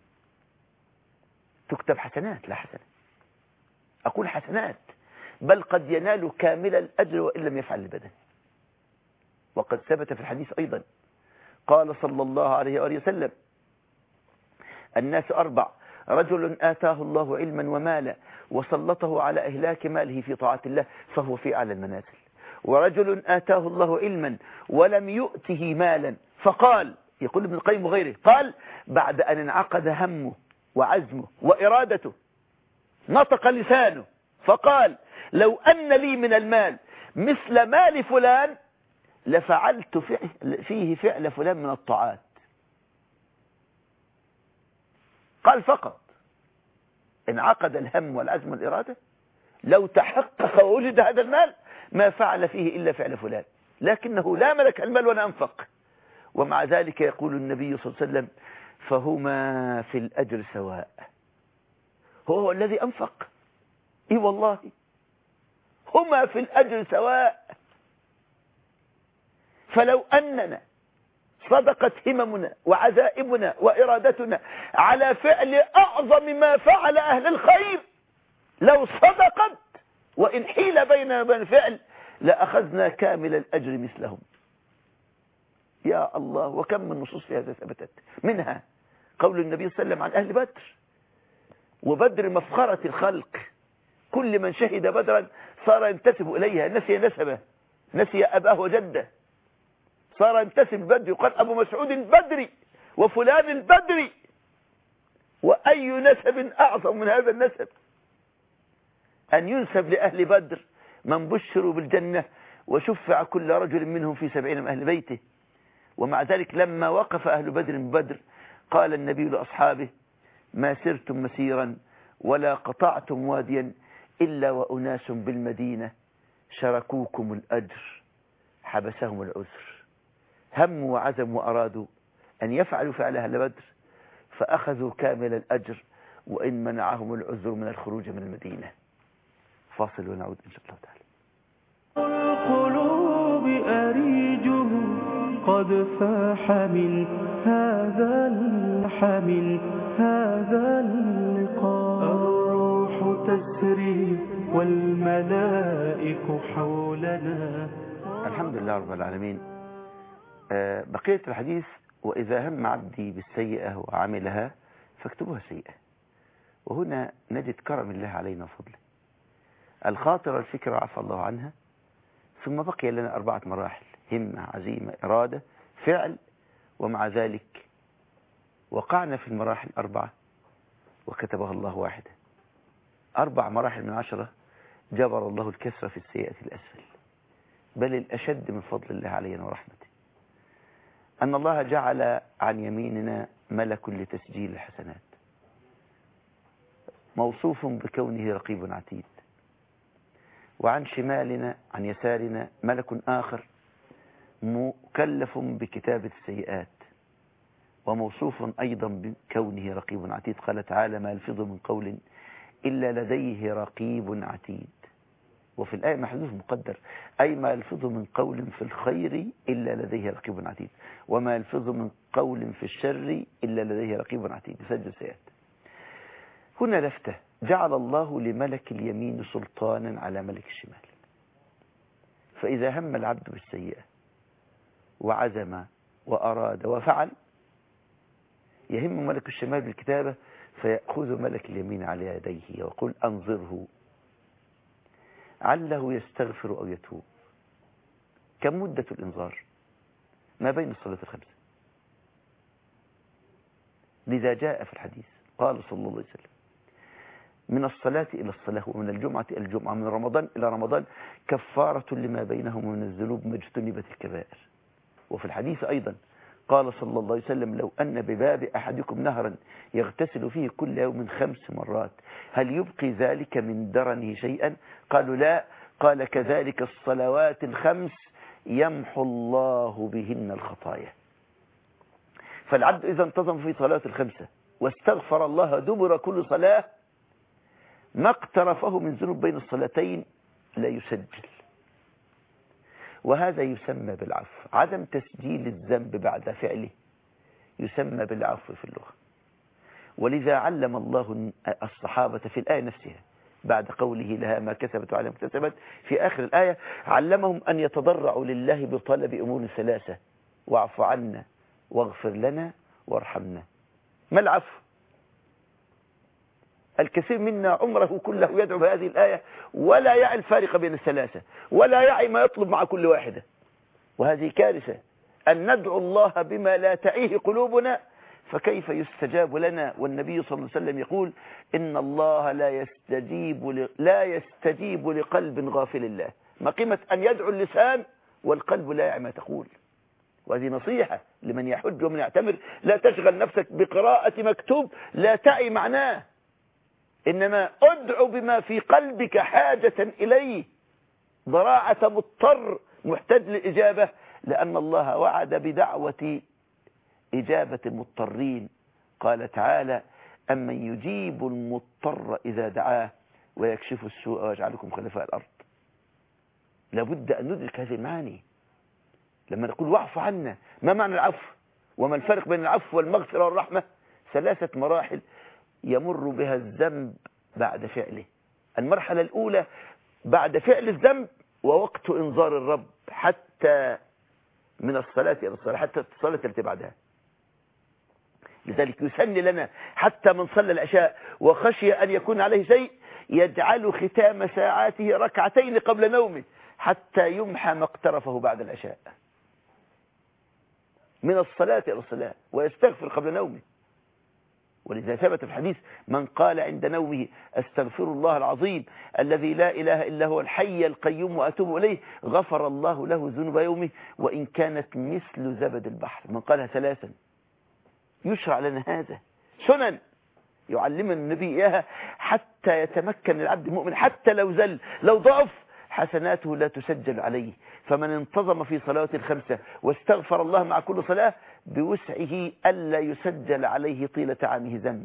تكتب حسنات لا حسنة. أقول حسنات، بل قد ينال كامل الأجر وإن لم يفعل البدن. وقد ثبت في الحديث أيضا قال صلى الله عليه وآله وسلم: الناس أربع: رجل آتاه الله علما ومالا وسلطه على إهلاك ماله في طاعة الله فهو في أعلى المنازل، ورجل آتاه الله علما ولم يؤته مالا فقال، يقول ابن القيم وغيره، قال: بعد أن انعقد همه وعزمه وإرادته نطق لسانه فقال: لو أن لي من المال مثل مال فلان لفعلت فيه فعل فلان من الطاعات. قال فقط انعقد الهم والعزم والإرادة، لو تحقق ووجد هذا المال ما فعل فيه إلا فعل فلان، لكنه لا ملك المال ولا أنفق. ومع ذلك يقول النبي صلى الله عليه وسلم: فهما في الأجر سواء. هو الذي أنفق، إي والله هما في الأجر سواء. فلو أننا صدقت هممنا وعزائمنا وإرادتنا على فعل أعظم ما فعل أهل الخير، لو صدقت وإن حيل بيننا وبين الفعل لأخذنا كامل الأجر مثلهم. يا الله، وكم من نصوص في هذا ثبتت، منها قول النبي صلى الله عليه وسلم عن أهل بدر: وبدر مفخرة الخلق، كل من شهد بدرا صار ينتسب إليها، نسي نسبه، نسي أباه وجده، صار ينتسب بدر، يقال أبو مسعود البدري وفلان البدري. وأي نسب أعظم من هذا النسب؟ أن ينسب لأهل بدر من بشروا بالجنة وشفع كل رجل منهم في سبعين من أهل بيته. ومع ذلك لما وقف أهل بدر ببدر قال النبي لأصحابه: ما سرتم مسيرا ولا قطعتم واديا إلا وأناس بالمدينة شركوكم الأجر حبسهم العذر. هموا وعزموا وأرادوا أن يفعلوا فعل أهل بدر فأخذوا كامل الأجر وإن منعهم العذر من الخروج من المدينة. فاصل ونعود إن شاء الله تعالى. القلوب أريجه قد فاح من هذا الحمل هذا اللقاء، الروح تسري والملائك حولنا. الحمد لله رب العالمين. آه بقية الحديث: وإذا هم عبدي بالسيئة وعملها فاكتبوها سيئة. وهنا نجد كرم الله علينا وفضله. الخاطر الفكرة عفى الله عنها، ثم بقي لنا أربعة مراحل: همة، عزيمة، إرادة، فعل. ومع ذلك وقعنا في المراحل أربعة وكتبها الله واحدة. أربع مراحل من عشرة جبر الله الكسر في السيئة الأسفل. بل الأشد من فضل الله علينا ورحمته أن الله جعل عن يميننا ملك لتسجيل الحسنات موصوف بكونه رقيب عتيد، وعن شمالنا عن يسارنا ملك آخر مكلف بكتابة السيئات وموصوف أيضا بكونه رقيب عتيد. قال تعالى: ما يلفظ من قول إلا لديه رقيب عتيد. وفي الآية محذوف مقدر، أي ما يلفظ من قول في الخير إلا لديه رقيب عتيد، وما يلفظ من قول في الشر إلا لديه رقيب عتيد يسجل السيئات. هنا لفتة: جعل الله لملك اليمين سلطانا على ملك الشمال. فإذا هم العبد بالسيئة وعزم وأراد وفعل يهم ملك الشمال بالكتابة فيأخذ ملك اليمين على يديه ويقول: أنظره عله يستغفر أو يتوب. كم مدة الإنظار؟ ما بين الصلاة الخمسة. لذا جاء في الحديث قال صلى الله عليه وسلم: من الصلاة إلى الصلاة ومن الجمعة إلى الجمعة من رمضان إلى رمضان كفارة لما بينهم من الذنوب ما اجتنبت الكبائر. وفي الحديث أيضا قال صلى الله عليه وسلم: لو أن بباب أحدكم نهرا يغتسل فيه كل يوم خمس مرات هل يبقي ذلك من درنه شيئا؟ قالوا لا. قال: كذلك الصلوات الخمس يمحو الله بهن الخطايا. فالعبد إذا انتظم في صلاة الخمسة واستغفر الله دبر كل صلاة ما اقترفه من ذنوب بين الصلاتين لا يسجل. وهذا يسمى بالعفو. عدم تسجيل الذنب بعد فعله يسمى بالعفو في اللغة. ولذا علم الله الصحابة في الآية نفسها بعد قوله: لها ما كسبت وعلى ما اكتسبت، في آخر الآية علمهم أن يتضرعوا لله بطلب أمور ثلاثة: واعف عنا واغفر لنا وارحمنا. ما العفو؟ الكثير منا عمره كله يدعو بهذه الآية ولا يعي الفارق بين الثلاثة ولا يعي ما يطلب مع كل واحدة، وهذه كارثة. أن ندعو الله بما لا تعيه قلوبنا فكيف يستجاب لنا؟ والنبي صلى الله عليه وسلم يقول: إن الله لا يستجيب لا يستجيب لقلب غافل الله. ما قيمة أن يدعو اللسان والقلب لا يعي ما تقول؟ وهذه نصيحة لمن يحج ومن يعتمر: لا تشغل نفسك بقراءة مكتوب لا تعي معناه، إنما ادعو بما في قلبك حاجة إليه، ضراعة مضطر محتاج للإجابة، لأن الله وعد بدعوة إجابة المضطرين. قال تعالى: أمن يجيب المضطر إذا دعاه ويكشف السوء ويجعلكم خلفاء الأرض. لابد أن ندرك هذه المعاني، لما نقول واعف عنا، ما معنى العفو وما الفرق بين العفو والمغفرة والرحمة؟ ثلاثة مراحل يمر بها الذنب بعد فعله. المرحلة الأولى بعد فعل الذنب ووقت إنذار الرب، حتى من الصلاة إلى الصلاة، حتى الصلاة التي بعدها. لذلك يسن لنا حتى من صلى العشاء وخشي أن يكون عليه شيء يجعل ختام ساعاته ركعتين قبل نومه حتى يمحى ما اقترفه بعد العشاء من الصلاة إلى الصلاة، ويستغفر قبل نومه. ولذا ثبت في الحديث: من قال عند نومه استغفر الله العظيم الذي لا إله إلا هو الحي القيوم وأتوب إليه غفر الله له ذنوب يومه وإن كانت مثل زبد البحر. من قالها ثلاثا يشرع لنا هذا، سنن يعلمنا النبي إياها حتى يتمكن العبد المؤمن حتى لو زل لو ضعف حسناته لا تسجل عليه. فمن انتظم في صلاة الخمسة واستغفر الله مع كل صلاة بوسعه ألا يسجل عليه طيلة عامه ذنب.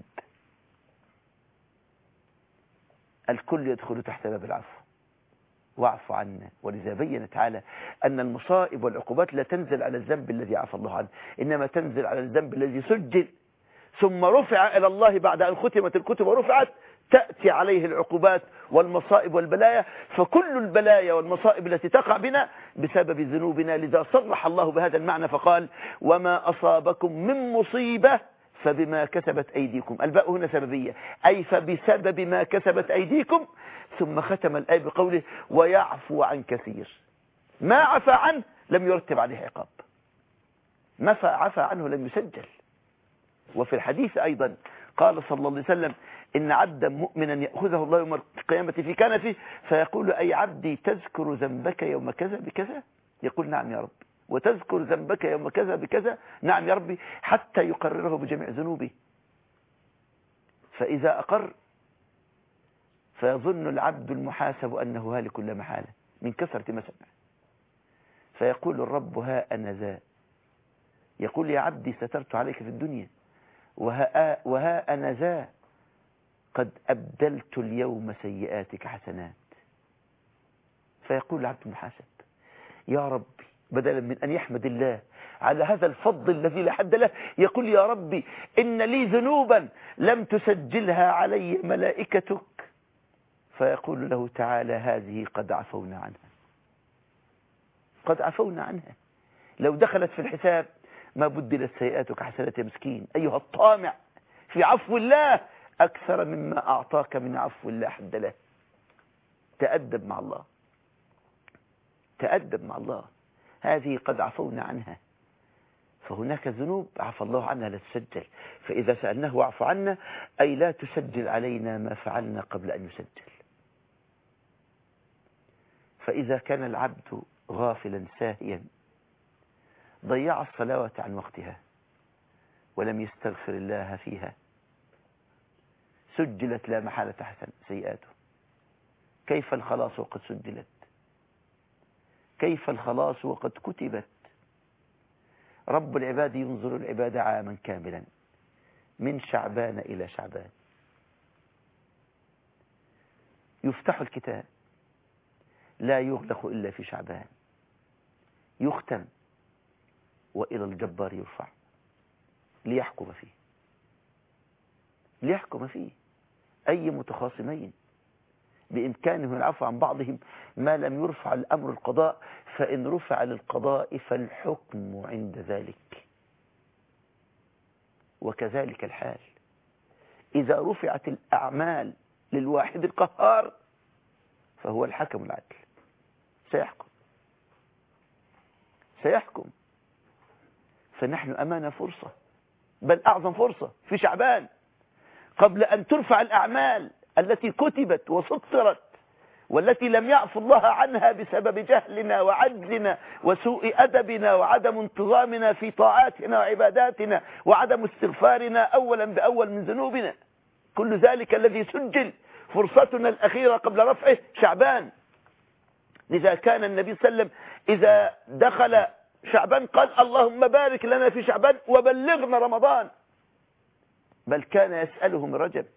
الكل يدخل تحت باب العفو، واعف عنا. ولذا بين تعالى أن المصائب والعقوبات لا تنزل على الذنب الذي عفى الله عنه، إنما تنزل على الذنب الذي سجل ثم رفع إلى الله بعد أن ختمت الكتب ورفعت، تأتي عليه العقوبات والمصائب والبلايا. فكل البلايا والمصائب التي تقع بنا بسبب ذنوبنا. لذا صرح الله بهذا المعنى فقال: وما أصابكم من مصيبة فبما كسبت أيديكم. الباء هنا سببية، أي فبسبب ما كسبت أيديكم. ثم ختم الآية بقوله: ويعفو عن كثير. ما عفى عنه لم يرتب عليه عقاب، ما عفى عنه لم يسجل. وفي الحديث أيضا قال صلى الله عليه وسلم: إن عبدا مؤمنا يأخذه الله يوم القيامة في كنفه فيقول: أي عبدي تذكر ذنبك يوم كذا بكذا؟ يقول: نعم يا رب. وتذكر ذنبك يوم كذا بكذا؟ نعم يا ربي. حتى يقرره بجميع ذنوبه. فإذا أقر فيظن العبد المحاسب أنه هالك لا محالة من كثرة ما سمع، فيقول الرب: ها أنا ذا. يقول: يا عبدي سترت عليك في الدنيا وها, وها أنا ذا قد أبدلت اليوم سيئاتك حسنات. فيقول العبد المحاسب: يا ربي، بدلا من أن يحمد الله على هذا الفضل الذي لا حد له، يقول: يا ربي إن لي ذنوبا لم تسجلها علي ملائكتك. فيقول له تعالى: هذه قد عفونا عنها، قد عفونا عنها. لو دخلت في الحساب ما بدلت سيئاتك حسنات يا مسكين أيها الطامع في عفو الله أكثر مما أعطاك من عفو الله حد له. تأدب مع الله، تأدب مع الله. هذه قد عفونا عنها. فهناك ذنوب عفى الله عنها لا تسجل، فإذا سألناه واعف عنا أي لا تسجل علينا ما فعلنا قبل أن يسجل. فإذا كان العبد غافلا ساهيا ضيع الصلاة عن وقتها ولم يستغفر الله فيها سجلت لا محالة حسن سيئاته. كيف الخلاص وقد سجلت؟ كيف الخلاص وقد كتبت؟ رب العباد ينظر العباد عاما كاملا من شعبان إلى شعبان. يفتح الكتاب لا يغلق إلا في شعبان، يختم وإلى الجبار يرفع ليحكم فيه، ليحكم فيه. أي متخاصمين بإمكانهم العفو عن بعضهم ما لم يرفع الأمر القضاء، فإن رفع للقضاء فالحكم عند ذلك. وكذلك الحال إذا رفعت الأعمال للواحد القهار فهو الحكم العدل، سيحكم سيحكم. فنحن أمام فرصة، بل أعظم فرصة في شعبان، قبل أن ترفع الأعمال التي كتبت وسطرت والتي لم يعفو الله عنها بسبب جهلنا وعجزنا وسوء أدبنا وعدم انتظامنا في طاعاتنا وعباداتنا وعدم استغفارنا أولا بأول من ذنوبنا. كل ذلك الذي سجل فرصتنا الأخيرة قبل رفعه شعبان. لذا كان النبي صلى الله عليه وسلم إذا دخل شعبان قال: اللهم بارك لنا في شعبان وبلغنا رمضان. بل كان يسأله من رجب.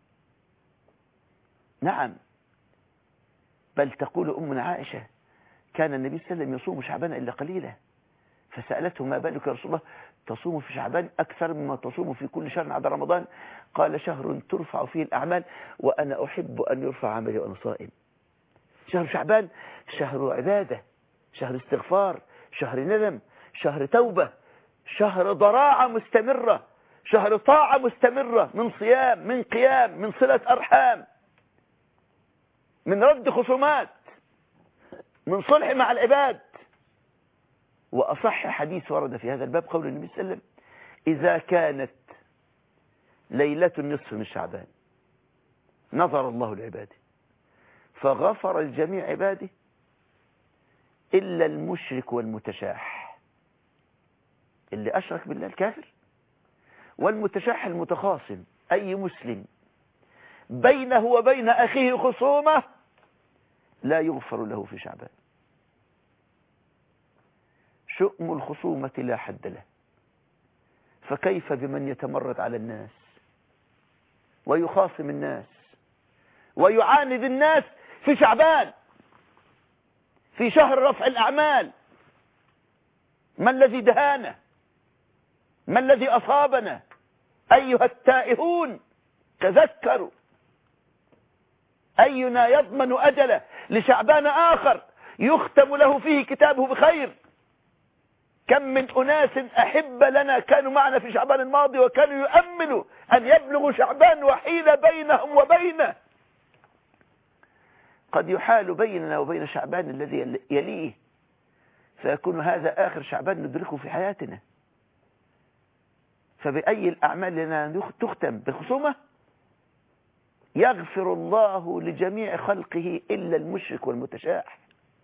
نعم، بل تقول أمنا عائشة: كان النبي صلى الله عليه وسلم يصوم شعبان إلا قليلا، فسألته ما بالك يا رسول الله تصوم في شعبان أكثر مما تصوم في كل شهر عدا رمضان؟ قال شهر ترفع فيه الأعمال وأنا أحب أن يرفع عملي وأنا صائم. شهر شعبان شهر عبادة، شهر استغفار، شهر ندم، شهر توبة، شهر ضراعة مستمرة، شهر طاعة مستمرة، من صيام، من قيام، من صلة أرحام، من رد خصومات، من صلح مع العباد. وأصح حديث ورد في هذا الباب قول النبي صلى الله عليه وسلم إذا كانت ليلة النصف من شعبان نظر الله لعباده فغفر الجميع عباده إلا المشرك والمتشاح، اللي أشرك بالله الكافر، والمتشاح المتخاصم، أي مسلم بينه وبين أخيه خصومة لا يغفر له في شعبان. شؤم الخصومة لا حد له، فكيف بمن يتمرد على الناس ويخاصم الناس ويعاند الناس في شعبان، في شهر رفع الأعمال؟ ما الذي دهانا؟ ما الذي أصابنا؟ أيها التائهون تذكروا، أينا يضمن أجله لشعبان آخر يختم له فيه كتابه بخير؟ كم من أناس أحب لنا كانوا معنا في شعبان الماضي وكانوا يؤملوا أن يبلغوا شعبان وحيل بينهم وبينه. قد يحال بيننا وبين شعبان الذي يليه فيكون هذا آخر شعبان ندركه في حياتنا. فبأي الأعمال لنا تختم؟ بالخصومة؟ يغفر الله لجميع خلقه إلا المشرك والمتشاح.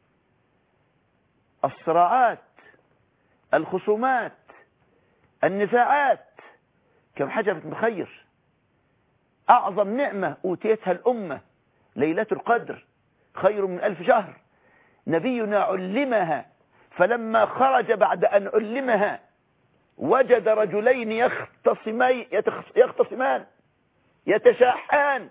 الصراعات، الخصومات، النزاعات كم حجبت من خير. أعظم نعمة أوتيتها الأمة ليلة القدر خير من ألف شهر. نبينا علمها، فلما خرج بعد أن علمها وجد رجلين يختصمان يختصمان يتشاحان.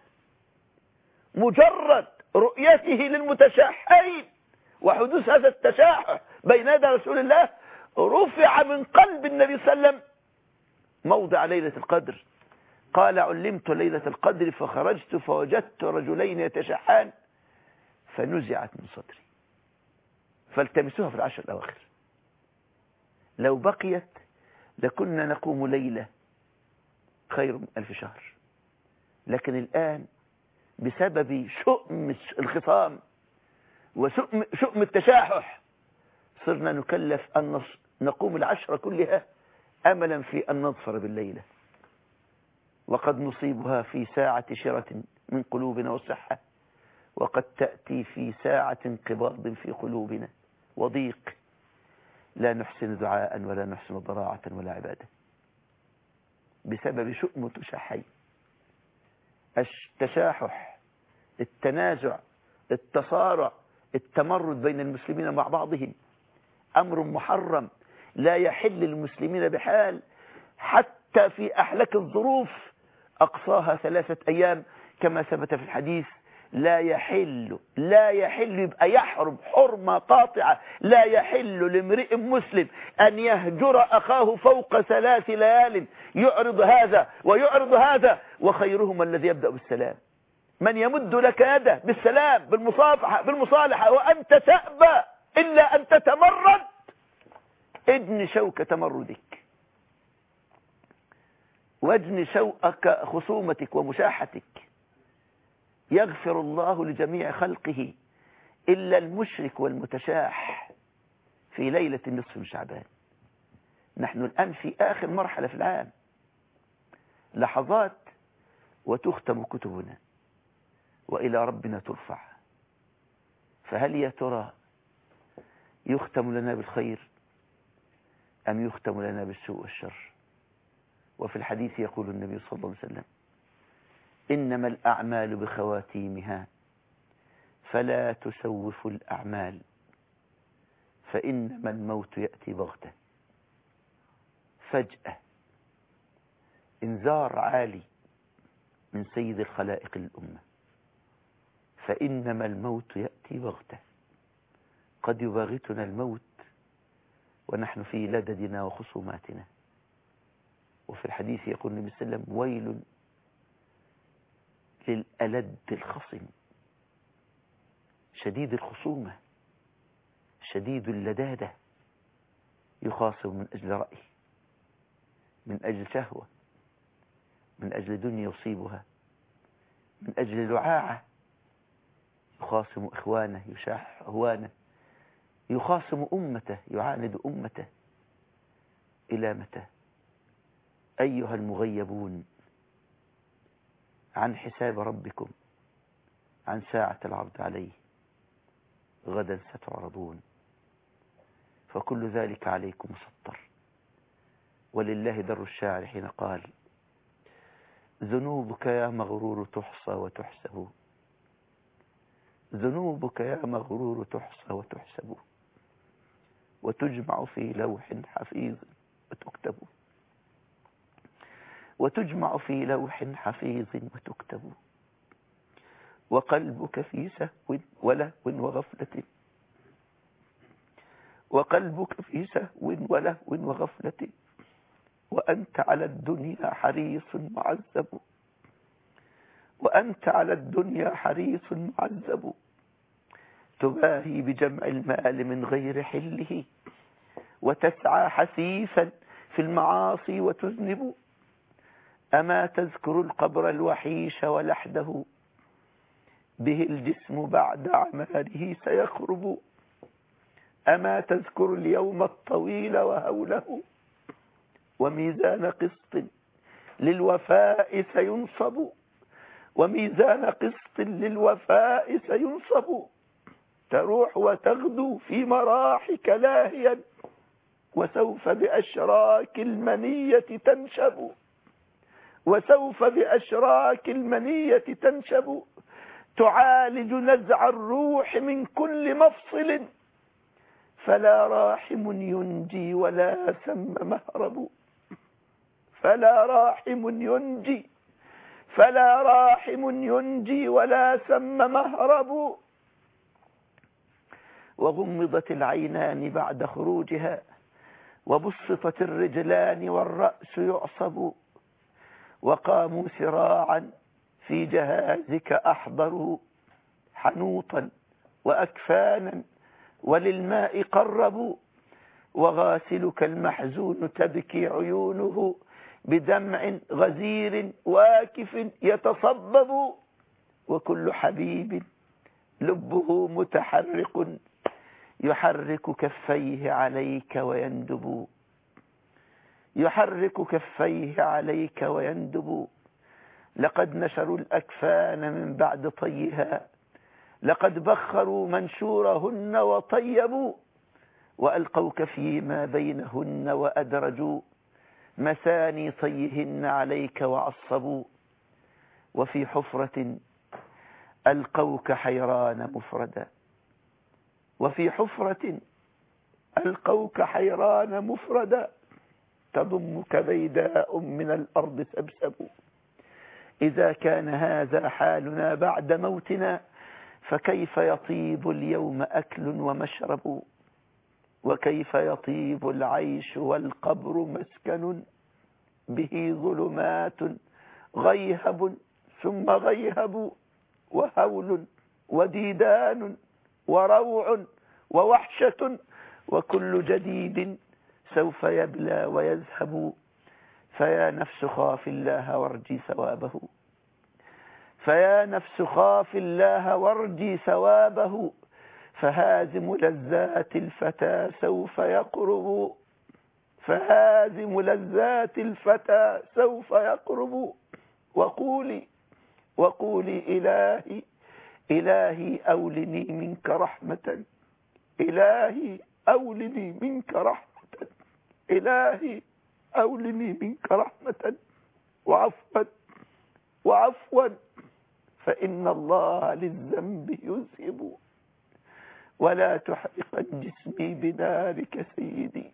مجرد رؤيته للمتشاحين وحدوث هذا التشاحح بين يدي رسول الله رفع من قلب النبي صلى الله عليه وسلم موضع ليلة القدر. قال علمت ليلة القدر فخرجت فوجدت رجلين يتشاحان فنزعت من صدري. فالتمسوها في العشر الأواخر. لو بقيت لكنا نقوم ليلة خير من ألف شهر، لكن الآن بسبب شؤم الخصام وشؤم التشاحح صرنا نكلف أن نقوم العشرة كلها أملا في أن نظفر بالليلة، وقد نصيبها في ساعة شرة من قلوبنا والصحة، وقد تأتي في ساعة انقباض في قلوبنا وضيق لا نحسن دعاء ولا نحسن ضراعة ولا عبادة بسبب شؤم تشاحين. التشاحح، التنازع، التصارع، التمرد بين المسلمين مع بعضهم أمر محرم لا يحل للمسلمين بحال، حتى في أحلك الظروف أقصاها ثلاثة أيام كما ثبت في الحديث. لا يحل لا يحل يبقى يحرم حرمة قاطعة. لا يحل لامرئ مسلم أن يهجر أخاه فوق ثلاث ليال، يعرض هذا ويعرض هذا، وخيرهما الذي يبدأ بالسلام. من يمد لك يده بالسلام بالمصافحة بالمصالحة وأنت تأبى إلا أن تتمرد، ادن شوك تمردك واجن شوك خصومتك ومشاحتك. يغفر الله لجميع خلقه إلا المشرك والمتشاح في ليلة النصف من شعبان. نحن الآن في آخر مرحلة في العام، لحظات وتختم كتبنا وإلى ربنا ترفع. فهل يا ترى يختم لنا بالخير أم يختم لنا بالسوء والشر؟ وفي الحديث يقول النبي صلى الله عليه وسلم إنما الأعمال بخواتيمها فلا تسوفوا الأعمال فإنما الموت يأتي بغتة. فجأة إنذار عالي من سيد الخلائق الأمة، فإنما الموت يأتي بغتة. قد يباغتنا الموت ونحن في لددنا وخصوماتنا. وفي الحديث يقول النبي صلى الله عليه وسلم: ويل للألد الخصم، شديد الخصومة، شديد اللدادة، يخاصم من أجل رأي، من أجل شهوة، من أجل دنيا يصيبها، من أجل لعاعة، يخاصم إخوانه، يشاح أهوانه، يخاصم أمته، يعاند أمته. إلى متى أيها المغيبون عن حساب ربكم، عن ساعة العرض عليه؟ غدا ستعرضون، فكل ذلك عليكم مسطر. ولله در الشاعر حين قال: ذنوبك يا مغرور تحصى وتحسب، ذنوبك يا مغرور تحصى وتحسب، وتجمع في لوح حفيظ وتكتب، وتجمع في لوح حفيظ وتكتب، وقلبك في سهو ولهو وغفلة، وقلبك في سهو ولهو وغفلة، وأنت على الدنيا حريص معذب، وأنت على الدنيا حريص معذب، تباهي بجمع المال من غير حله، وتسعى حثيثا في المعاصي وتذنب. أما تذكر القبر الوحيش ولحده، به الجسم بعد عماره سيخرب. أما تذكر اليوم الطويل وهوله، وميزان قسط للوفاء سينصب، وميزان قسط للوفاء سينصب. تروح وتغدو في مراحك لاهيا، وسوف بأشراك المنية تنشب، وسوف بأشراك المنية تنشب. تعالج نزع الروح من كل مفصل، فلا راحم ينجي ولا سم مهرب، فلا راحم ينجي، فلا راحم ينجي ولا سم مهرب. وغمضت العينان بعد خروجها، وبسطت الرجلان والرأس يعصب، وقاموا سراعا في جهازك أحضروا، حنوطا وأكفانا وللماء قربوا. وغاسلك المحزون تبكي عيونه بدمع غزير واكف يتصبب، وكل حبيب لبه متحرق يحرك كفيه عليك ويندب، يحرك كفيه عليك ويندب. لقد نشروا الأكفان من بعد طيها، لقد بخروا منشورهن وطيبوا، وألقوك فيما بينهن وأدرجوا مساني طيهن عليك وعصبوا. وفي حفرة ألقوك حيران مفردا، وفي حفرة ألقوك حيران مفردا، تضمك بيداء من الأرض سبسب. إذا كان هذا حالنا بعد موتنا، فكيف يطيب اليوم أكل ومشرب، وكيف يطيب العيش والقبر مسكن، به ظلمات غيهب ثم غيهب، وهول وديدان وروع ووحشة، وكل جديد سوف يبلى ويذهب. فيا نفس خاف الله وارجي ثوابه، فيا نفس خاف الله وارجي ثوابه، فهازم لذات الفتى سوف يقرب، فهازم لذات الفتى سوف يقرب. وقولي وقولي إلهي إلهي أولني منك رحمة، إلهي أولني منك رحمة، إلهي أولني منك رحمة وعفوا وعفوا، فإن الله للذنب يذهب. ولا تحرقا جسمي بنارك سيدي،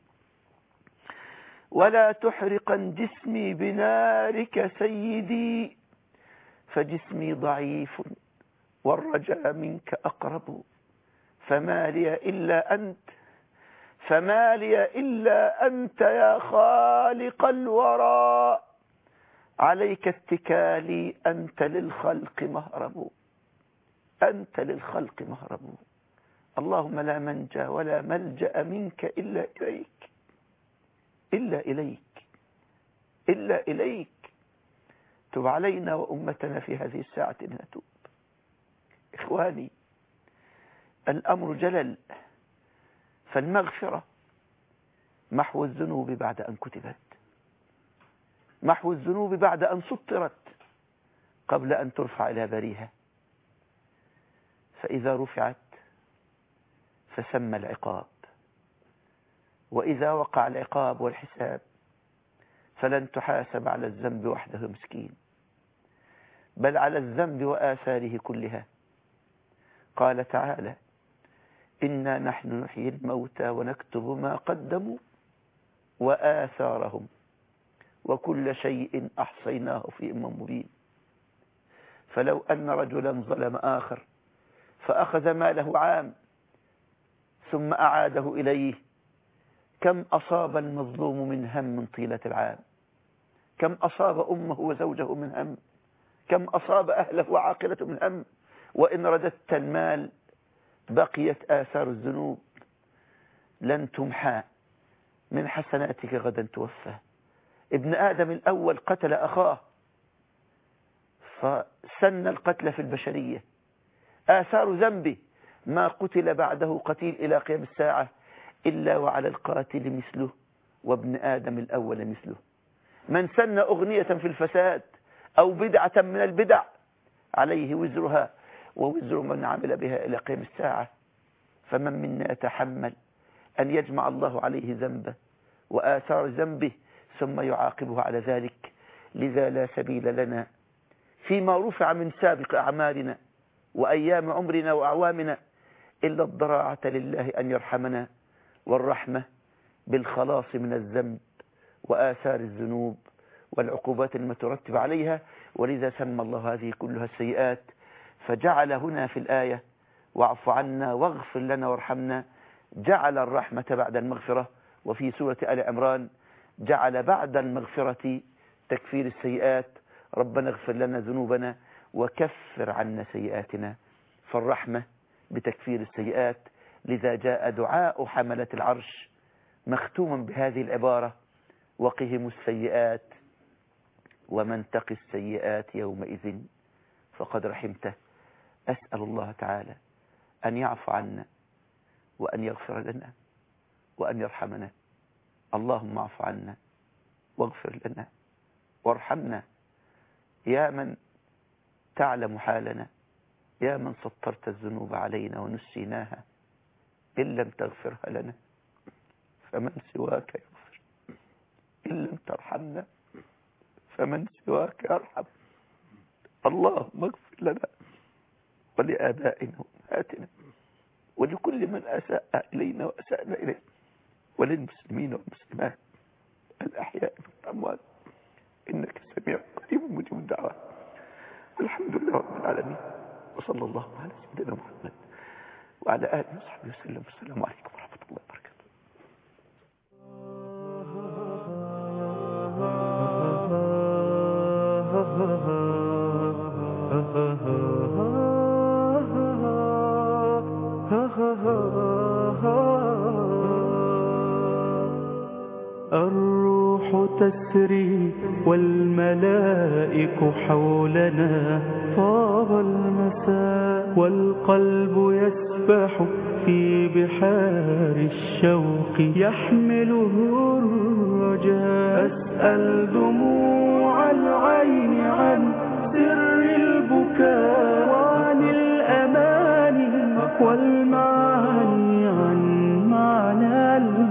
ولا تحرقا جسمي بنارك سيدي، فجسمي ضعيف والرجاء منك أقرب، فما لي إلا أنت فما لي إلا أنت يا خالق الورى، عليك اتكالي، أنت للخلق مهرب، أنت للخلق مهرب. اللهم لا منجى ولا ملجأ منك إلا إليك، إلا إليك، إلا إليك. تب علينا وأمتنا في هذه الساعة نتوب. إخواني، الأمر جلل، فالمغفرة محو الذنوب بعد أن كتبت، محو الذنوب بعد أن سطرت قبل أن ترفع إلى بريها. فإذا رفعت فسمى العقاب، وإذا وقع العقاب والحساب فلن تحاسب على الذنب وحده مسكين، بل على الذنب وآثاره كلها. قال تعالى: إنا نحن نحيي الموتى ونكتب ما قدموا وآثارهم وكل شيء أحصيناه في إمام مبين. فلو أن رجلا ظلم آخر فأخذ ماله عام ثم أعاده إليه، كم أصاب المظلوم من هم طيلة العام، كم أصاب أمه وزوجه من هم، كم أصاب أهله وعاقلته من هم. وإن رددت المال بقيت آثار الذنوب لن تمحى، من حسناتك غدا توفى. ابن آدم الأول قتل أخاه فسن القتل في البشرية، آثار ذنبه ما قتل بعده قتيل إلى قيام الساعة إلا وعلى القاتل مثله وابن آدم الأول مثله. من سن أغنية في الفساد أو بدعة من البدع عليه وزرها ووزر من عمل بها إلى قيام الساعة. فمن منا يتحمل أن يجمع الله عليه ذنبه وآثار ذنبه ثم يعاقبه على ذلك؟ لذا لا سبيل لنا فيما رفع من سابق أعمالنا وأيام عمرنا وأعوامنا إلا الضراعة لله أن يرحمنا، والرحمة بالخلاص من الذنب وآثار الذنوب والعقوبات المترتبة عليها. ولذا سمى الله هذه كلها السيئات، فجعل هنا في الآية: واعف عنا واغفر لنا وارحمنا، جعل الرحمة بعد المغفرة. وفي سورة آل عمران جعل بعد المغفرة تكفير السيئات: ربنا اغفر لنا ذنوبنا وكفر عنا سيئاتنا. فالرحمة بتكفير السيئات. لذا جاء دعاء حملة العرش مختوما بهذه العبارة: وقهم السيئات ومن تق السيئات يومئذ فقد رحمته. أسأل الله تعالى أن يعفو عنا وأن يغفر لنا وأن يرحمنا. اللهم اعف عنا واغفر لنا وارحمنا، يا من تعلم حالنا، يا من سطرت الذنوب علينا ونسيناها. إن لم تغفرها لنا فمن سواك يغفر، إن لم ترحمنا فمن سواك يرحم. اللهم اغفر لنا ولآبائنا وأمهاتنا ولكل من أساء إلينا وأسأنا إليه، وللمسلمين والمسلمات الأحياء والأموات، إنك سميع قريب مجيب الدعوات. والحمد لله رب العالمين، وصلى الله على سيدنا محمد وعلى آله وصحبه وسلم. والسلام عليكم ورحمة الله وبركاته. الروح تسري والملائك حولنا، طاب المساء والقلب يسبح في بحار الشوق يحمله الرجاء. أسأل دموع العين عن سر البكاء وعن الأماني والمعاني عن معنى